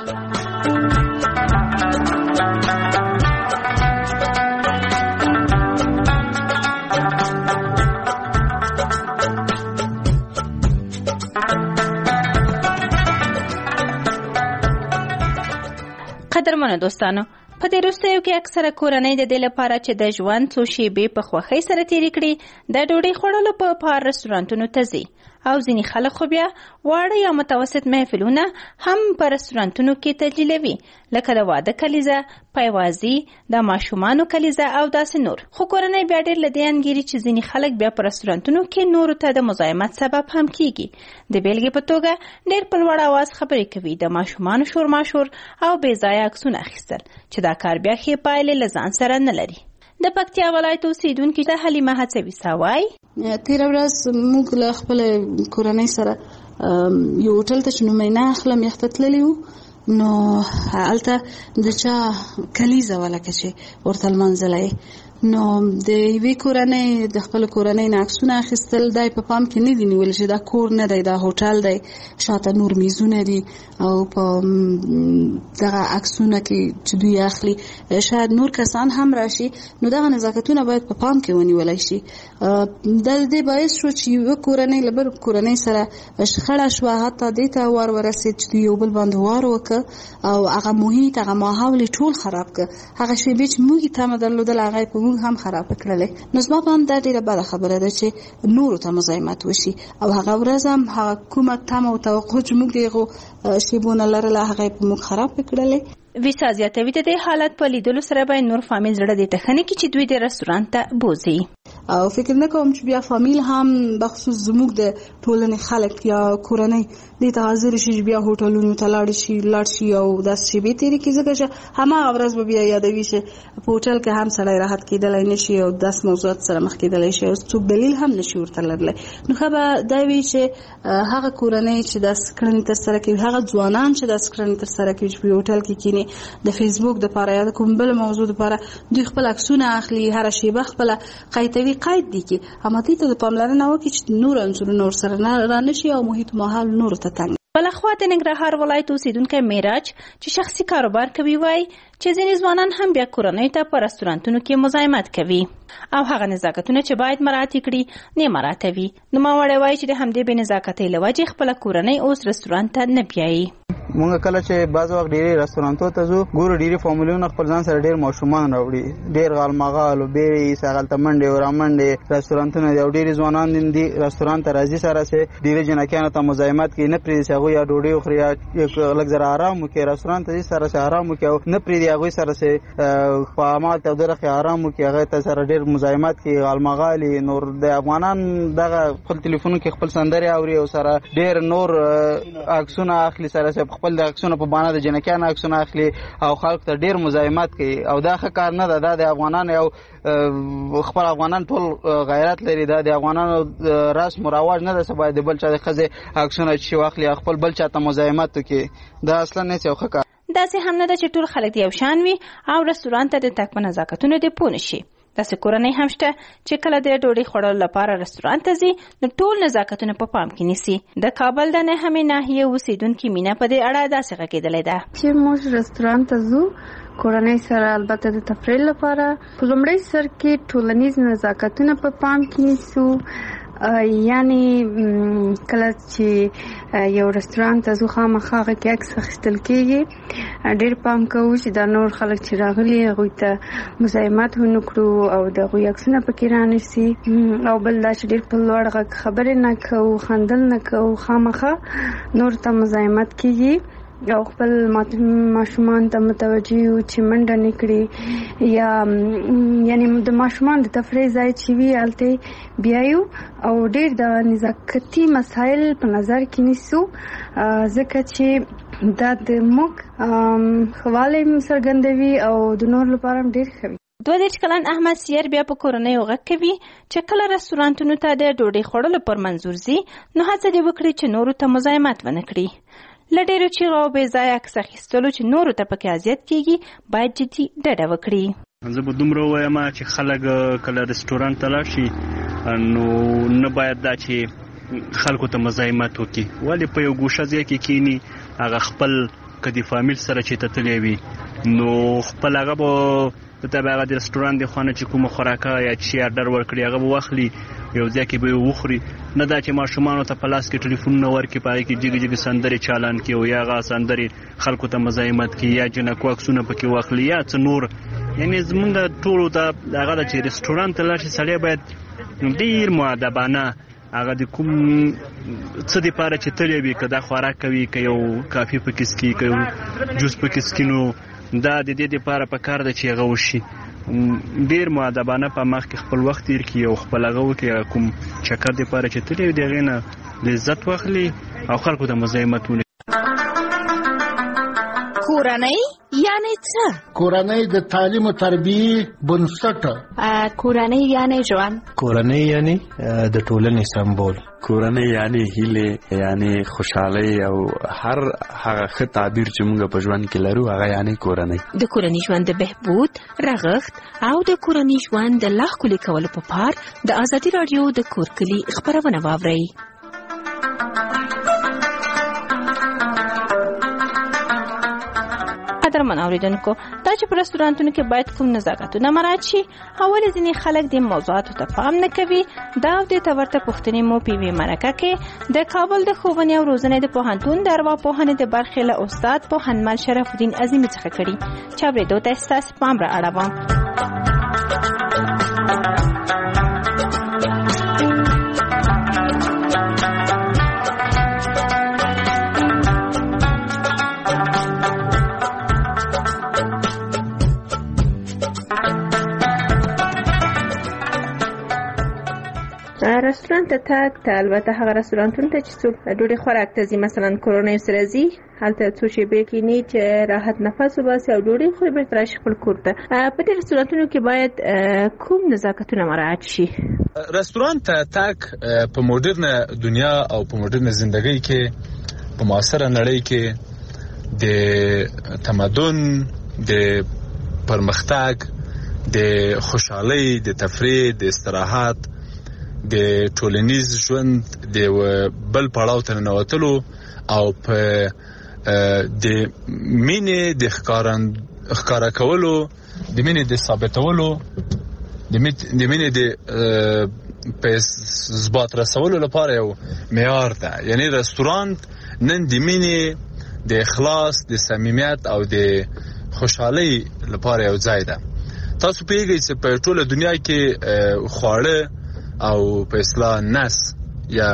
قدرمنو دوستانو، په دې وروستیو کې اکثره کورنۍ د دې لپاره چې د ژوند څو شېبې په خوښۍ سره تېرې کړي د ډوډۍ خوړلو په پار رستورانتونو ته ځي او ځینې خلک خو بیا واړه یا متوسط محفلونه هم په رستورانتونو کې تجلیلوي لکه د واده کلیزه، پیوازي، د ماشومانو کلیزه او داسې نور. خو کورنۍ بیا ډېر له دې انګیري چې ځینې خلک بیا په رستورانتونو کې نورو ته د مزاحمت سبب هم کیږي. د بیلګې په توګه ډېر په لوړ اواز خبرې کوي، د ماشومانو شورماشور او بې ځایه عکسونه اخیستل چې دا کار بیا ښې پایلې له ځان سره نه لري. د پکتیا ولایت اوسیدونکي ته حلیمه هڅوي ساوای تېره ورځ موږ له خپل کورنۍ سره یو هوټل ته چې نوم یې نه اخلم یخته تللي وو نو هلته د چا کلیزه وه لکه چې ورته لمانځلی نو د یوې کورنۍ د خپل کورنۍ نه عکسونه اخیستل دا په پام کې نه دي نیول چې دا کور نه دی، دا هوټل دی، شاته نور میزونه دي او په دغه عکسونه کې چې دوی اخلي شاید نور کسان هم راشي نو دغه نزاکتونه باید په پام کې ونیولی شي. دا د دې باعث شو چې یوه کورنۍ له بل کورنۍ سره شخړه شوه، حتی دې ته وار ورسېد چې دوی یو بل باندې وار وکړه او هغه محیط هغه ماحول یې ټول خراب کړه. هغه شیبې چې موږ یې تمه درلودله هغه یې په موږ هم خراب کړلې. نو زما په اند دا ډېره بده خبره ده چې نورو ته مزاحمت وشي او هغه ورځ هم هغه کومه تمه او توقع چې موږ د هغو شیبونه لرله هغه یې په موږ خراب کړلې. ویسا زیاتوي د دې حالت په لیدلو سره به نور فامیل زړه دې تخني کې چې دوی د رستورانت ته بوزي او فکر نه کوم چې بیا فامیل هم بخصوص زموږ د ټولنې خلک یا کورنۍ دې ته حاضر شي بیا هوټلونو ته لاړ شي لاړ شي او داسې شیبې تېرې کړي ځکه چې هماغه ورځ به بیا یادوي چې په هوټل کې هم سړی راحت کېدلی نه شي او داسې موضوعات سره مخ کېدلی شي او څوک دلیل هم نه شي ورته لرلی. نو ښه به دا وي چې هغه کورنۍ چې داسې کړنې ترسره کوي، هغه ځوانان چې داسې کړنې ترسره کوي چې په هوټل کې کښېني د فیسبوک دپاره یا د کوم بل موضوع دپاره دوی خپل عکسونه اخلي، هره شیبه خپله قیتوي قید دي کې هماتي ته پاملرنه وکړي چې نور عنصرونه ورسره رانشي او محیط ماحول نور ته تنګ. بلخوا د ننګرهار ولایت اوسیدونکی میراج چې شخصي کاروبار کوي وایي چې ځینې ځوانان هم بیا کورنۍ ته په رستورانتونو کې مزاحمت کوي او هغه نزاکتونه چې باید مراعات کړي نه مراعاتوي. نوموړی وایي چې د همدې بې نزاکتۍ له وجې خپله کورنۍ اوس رستورانت ته نه بیایي. مونږ کله چې بعض وخت ډېرې رستورانتونو ته ځو ګورو ډېرې فامیلونه خپل ځان سره ډېر ماشومان راوړي، ډېر غالمغال بیړې هغلته منډې او رامنډې رستورانتونه دي او ډېرې ځوانان دي رستورانت ته راځي سره سې ډېرې جنکیانو ته مزاحمت کوي، نه پرېږدي چې هغوی یا ډوډۍ وخوري یا لږ زره ارام وکړي، رستورانت ته ځي سره سې ارام وکړي او نه پرېږدي هغوی سره سې په هماغه تودوخه کې ارام وکړي، هغوی ته سره ډېر مزاحمت کوي، غالمغالي. نور د افغانان دغه خپل تلیفونو کې خپل سندرې اوري او سره ډېر نور عکسونه اخلي، سره سې خپل د عکسونه په بانه د جنکیانو عکسونه اخلي او خلکو ته ډېر مزاحمت کوي او دا ښه کار نه ده. دا د افغانانو یو خپل افغانان ټول غیرت لري، دا د افغانانو رسم و رواج نه ده چې باید د بل چا د ښځې عکسونه چې واخلي او خپل بل چا ته مزاحمت وکړي. دا اصلا نه یو ښه کار. داسې هم نه ده چې ټول خلک یو شان وي او رستورانت ته د تګ په نزاکتونو دې پوه نه شي. داسې کورنۍ هم شته چې کله د ډوډۍ خوړلو لپاره رستورانت ته ځي نو ټول نزاکتونه په پام کې نیسي. د کابل د نهمې ناحیې اوسیدونکې مینا په دې اړه داسې غږېدلې ده چې موږ رستورانت ته ځو کورنۍ سره البته د تفریح لپاره په لومړي سر کې ټولنیز نزاکتونه په پام کې نیسو. یعنی کله چې یو رستورانت ته ځو خامخا هغه کې عکس اخیستل کېږي، ډېر پام کوو چې دا نور خلک چې راغلي هغوی ته مزاحمت ونه کړو او د هغوی عکسونه پکې رانیسي. او بل دا چې ډېر په لوړ غږ خبرې نه کوو، خندل نه کوو، خامخا نور ته مزاحمت کېږي او خپل ماشومان ته متوجه یو چې منډه نه کړي یا یعنی د ماشومان د تفریح ځای چې وي هلته بیایو او ډېر د نزاکتي مسایل په نظر کې نیسو ځکه چې دا د موږ خواله څرګندوي او د نور لپاره هم ډېر ښه وي. دوه دېرش کلن احمد سیر بیا په کورنیو غږ کوي چې کله رستورانتونو ته د ډوډۍ خوړلو پر منظور ځي نو هڅه دې وکړي چې نورو ته مزاحمت ونه کړي. له ډېرو چیغو او بې ځایه عکس اخیستلو چې نورو ته پکې اذیت کېږي باید جدي ډډه وکړي. زه به دومره ووایم چې خلک کله رستورانت ته لاړ شي نو نه باید دا چې خلکو ته مزاحمت وکړي، ولې په یو ګوشه ځای کې کینی هغه خپل که د فامیل سره چې ته تللی وي نو خپل هغه به ته به هغه د رستورانت د خوا نه چې کومه خوراکه یا چې آرډر ورکړي هغه به واخلي یو ځای کې به یې وخوري، نه دا چې ماشومانو ته په لاس کې ټلیفونونه ورکړي په هغې کې جګې جګې سندرې چالان کړي او یا هغه سندرې خلکو ته مزاحمت کړي یا جنکو عکسونه پکې واخلي یا څه نور. یعنې زمونږ ټولو ته هغه ده چې رستورانت ته لاړ شي سړی باید ډېر مؤدبانه هغه د کوم څه دپاره چې تللی وي که دا خوراک کوي که یو کافي پکې څکي که یو جوس پکې څکي نو دا د دې دپاره په کار ده چې هغه وشي ډېر مؤدبانه په مخ کې خپل وخت تېر کړي او خپل هغه وکړي کوم چکر دپاره چې تللی وي د هغې نه لذت واخلي او خلکو ته مزاحمت ونه. کورنۍ یعنی څه؟ کورنۍ د تعلیم او تربیې بنسټ. کورنۍ یعنی ژوند. کورنۍ یعنی د ټولنې سمبول. کورنۍ یعنی هیله یعنی خوشحالي او هر هغه ښه تعبیر چې موږ په ژوند کې لرو هغه یعنی کورنۍ. د کورنۍ ژوند د بهبود، رغښت او د کورنۍ ژوند د لا ښکلي کولو په پار د ازادي راډیو د کور کلي خپرونه واورئ. قدرمن اوریدونکو، دا چې په رستورانتونو کې باید کوم نزاکتونه مراعات شي او ولې ځینې خلک د موضوعاتو ته پام نه کوي، دا او دې ته ورته پوښتنې مو په یوې مرکه کې د کابل د ښوونې او روزنې د پوهنتون د ارواپوهنې د برخې له استاد پوهنمل شرف الدین عظیمي څخه کړي چې اورېدو ته ستاسو پام را اړوم. رستورانت ته تګ ته البته هغه رستورانتونو ته چې څوک ډوډۍ خوراک ته ځي، مثلا کورنۍ سره ځي، هلته څو شېبې کښېني چې راحت نفس وباسي او ډوډۍ خوري بېرته راشي خپل کور ته. په دې رستورانتونو کې باید کوم نزاکتونه مراعات شي؟ رستورانت ته تګ په موډرنه دنیا او په موډرنه زندګۍ کې په معاصره نړۍ کې د تمدن د پرمختګ د خوشحالۍ، د تفریح، د استراحت، د ټولنیز ژوند د بل پړاو ته ننوتلو او په د مینې د ښکاره کولو، د مینې د ثابتولو، د مینې د په ثبات رسولو لپاره یو معیار ده. یعنی رستورانت نن د مینې، د اخلاص، د صمیمیت او د خوشحالۍ لپاره یو ځای ده. تاسو پیږئ چې په ټوله دنیا کې خواړه او په اصطلاح نس یا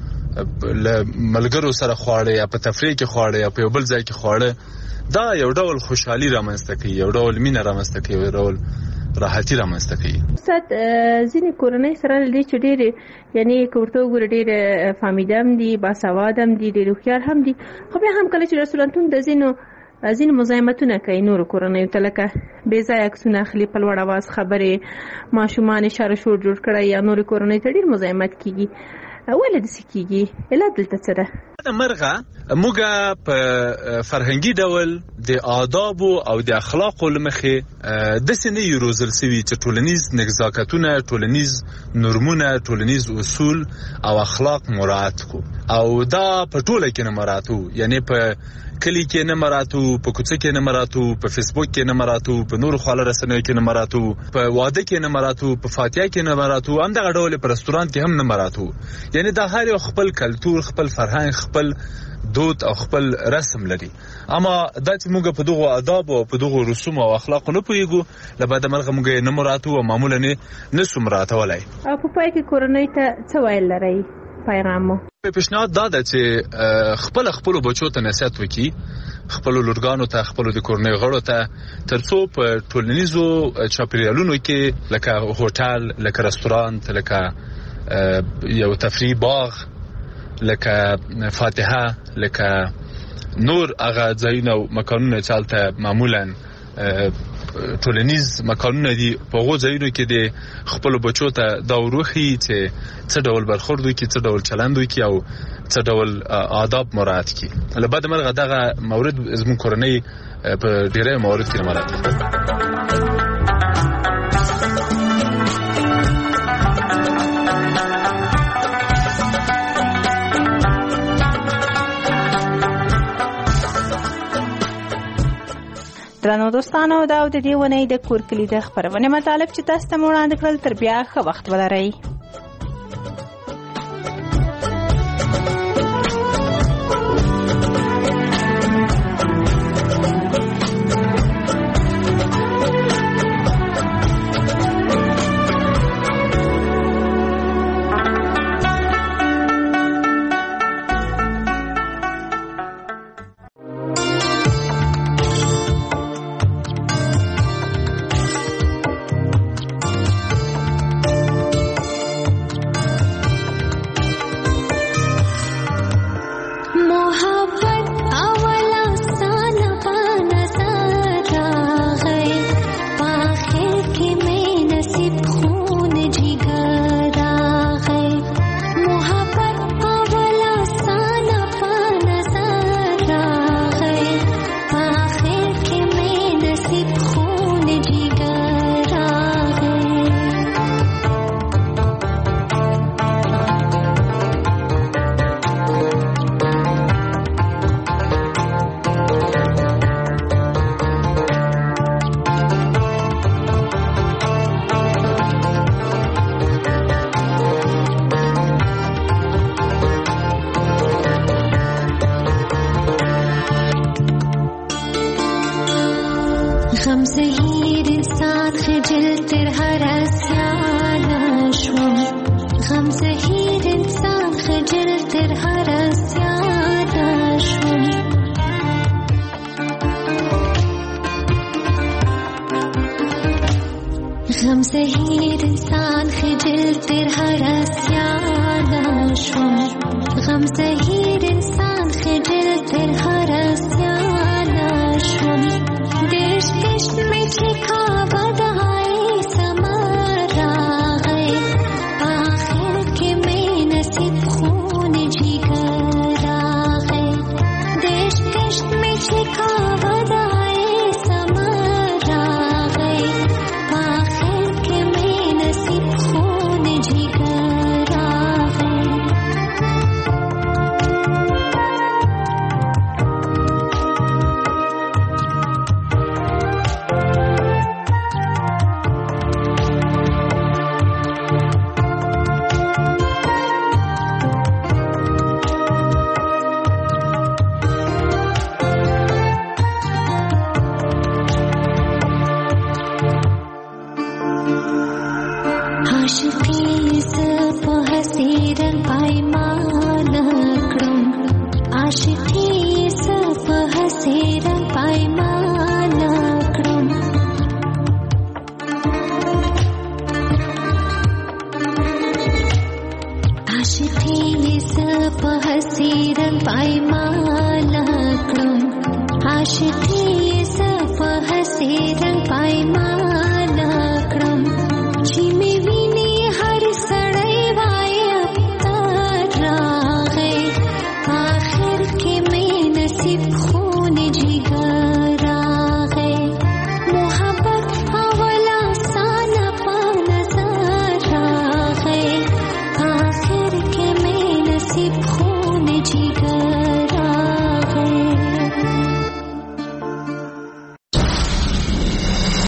له ملګرو سره خواړه یا په تفریح کې خواړه یا په یو بل ځای کې خواړه، دا یو ډول خوشحالي رامنځته کوي، یو ډول مینه رامنځته کوي، یو ډول راحتي رامنځته کوي. استاد ځینې کورنۍ سره لدې چې ډېرې یعنی ورته وګورو ډېر فامیده هم دي، باسواده هم دي، ډېر هوښیار هم دي، خو بیا هم کله چې رستورانتونه د ځینو ځینې مزاحمتونه کوي نورو کورنیو ته، لکه بې ځایه عکسونه اخلي، په لوړ اواز خبرې، ماشومان اشاره شور جوړ کړی یا نورو کورنیو ته ډېر مزاحمت کیږي. ولې داسې کیږي؟ علت دلته څه ده؟ د مرغه موږ په فرهنګي ډول د آدابو او د اخلاقو له مخې داسې نه یو روزل سوي چې ټولنیز نزاکتونه، ټولنیز نورمونه، ټولنیز اصول او اخلاق مراعات کو، او دا په ټوله کې نه مراعاتو. یعنی په کلی کې نه مراعاتو، په کوڅه کې نه مراعاتو، په فیسبوک کې نه مراعاتو، په نورو خواله رسنیو کې نه مراعاتو، په واده کې نه مراعاتو، په فاتحه کې نه مراعاتو، همدغه ډول په رستورانت کې هم نه مراعاتو. یعنی دا هر یو خپل کلتور، خپل فرهنګ، خپل دود او خپل رسم لري. اما دا چې موږ په دغه آداب او په دغه رسوم او اخلاق نه پوهیږو، لبعد مرغه موږ نه مراعاتو او معمولا نه نسو مراعاتولای. او په پای کې کورنۍ ته څه ویل لري پیغامو؟ په پیشنهاد دا ده چې خپل خپل بچو ته نصیحت وکړي، خپل لورګانو ته، خپل د کورنۍ غړو ته، ترڅو په ټولنیزو چاپیریالونو کې لکه هوټل، لکه رستورانت، لکه یو تفریح باغ، لکه فاتحه، لکه نور هغه ځایونه او مکانونه چې هلته معمولا ټولنیز مکانونه دي، په هغو ځایونو کې د خپلو بچو ته دا وروښيي چې څه ډول برخورد وکړي، څه ډول چلند وکړي او څه ډول آداب مراعات کړي. له بده مرغه دغه مورد زموږ کورنۍ په ډېری موارد کې نه مراعات کوي. درنو دوستانو، دا د دې ونې د کور کلي د خپرونې مطالب چې تاسو ته وړاندې کړل، تر بیا ښه وخت ولرئ. غم زهیر انسان خجل تر هر اسیان شوم، غم زهیر انسان خجل تر هر اسیان شوم. غم زهیر انسان خجل تر هر اسیان شوم، غم زهیر انسان خجل تر هر اسیان شوم. देश देश में छिका बधाई समारा गए, आखिर के में नसीब खून जिगरा गए. देश देश में छिका बधाई समारा गए, रंग पायमा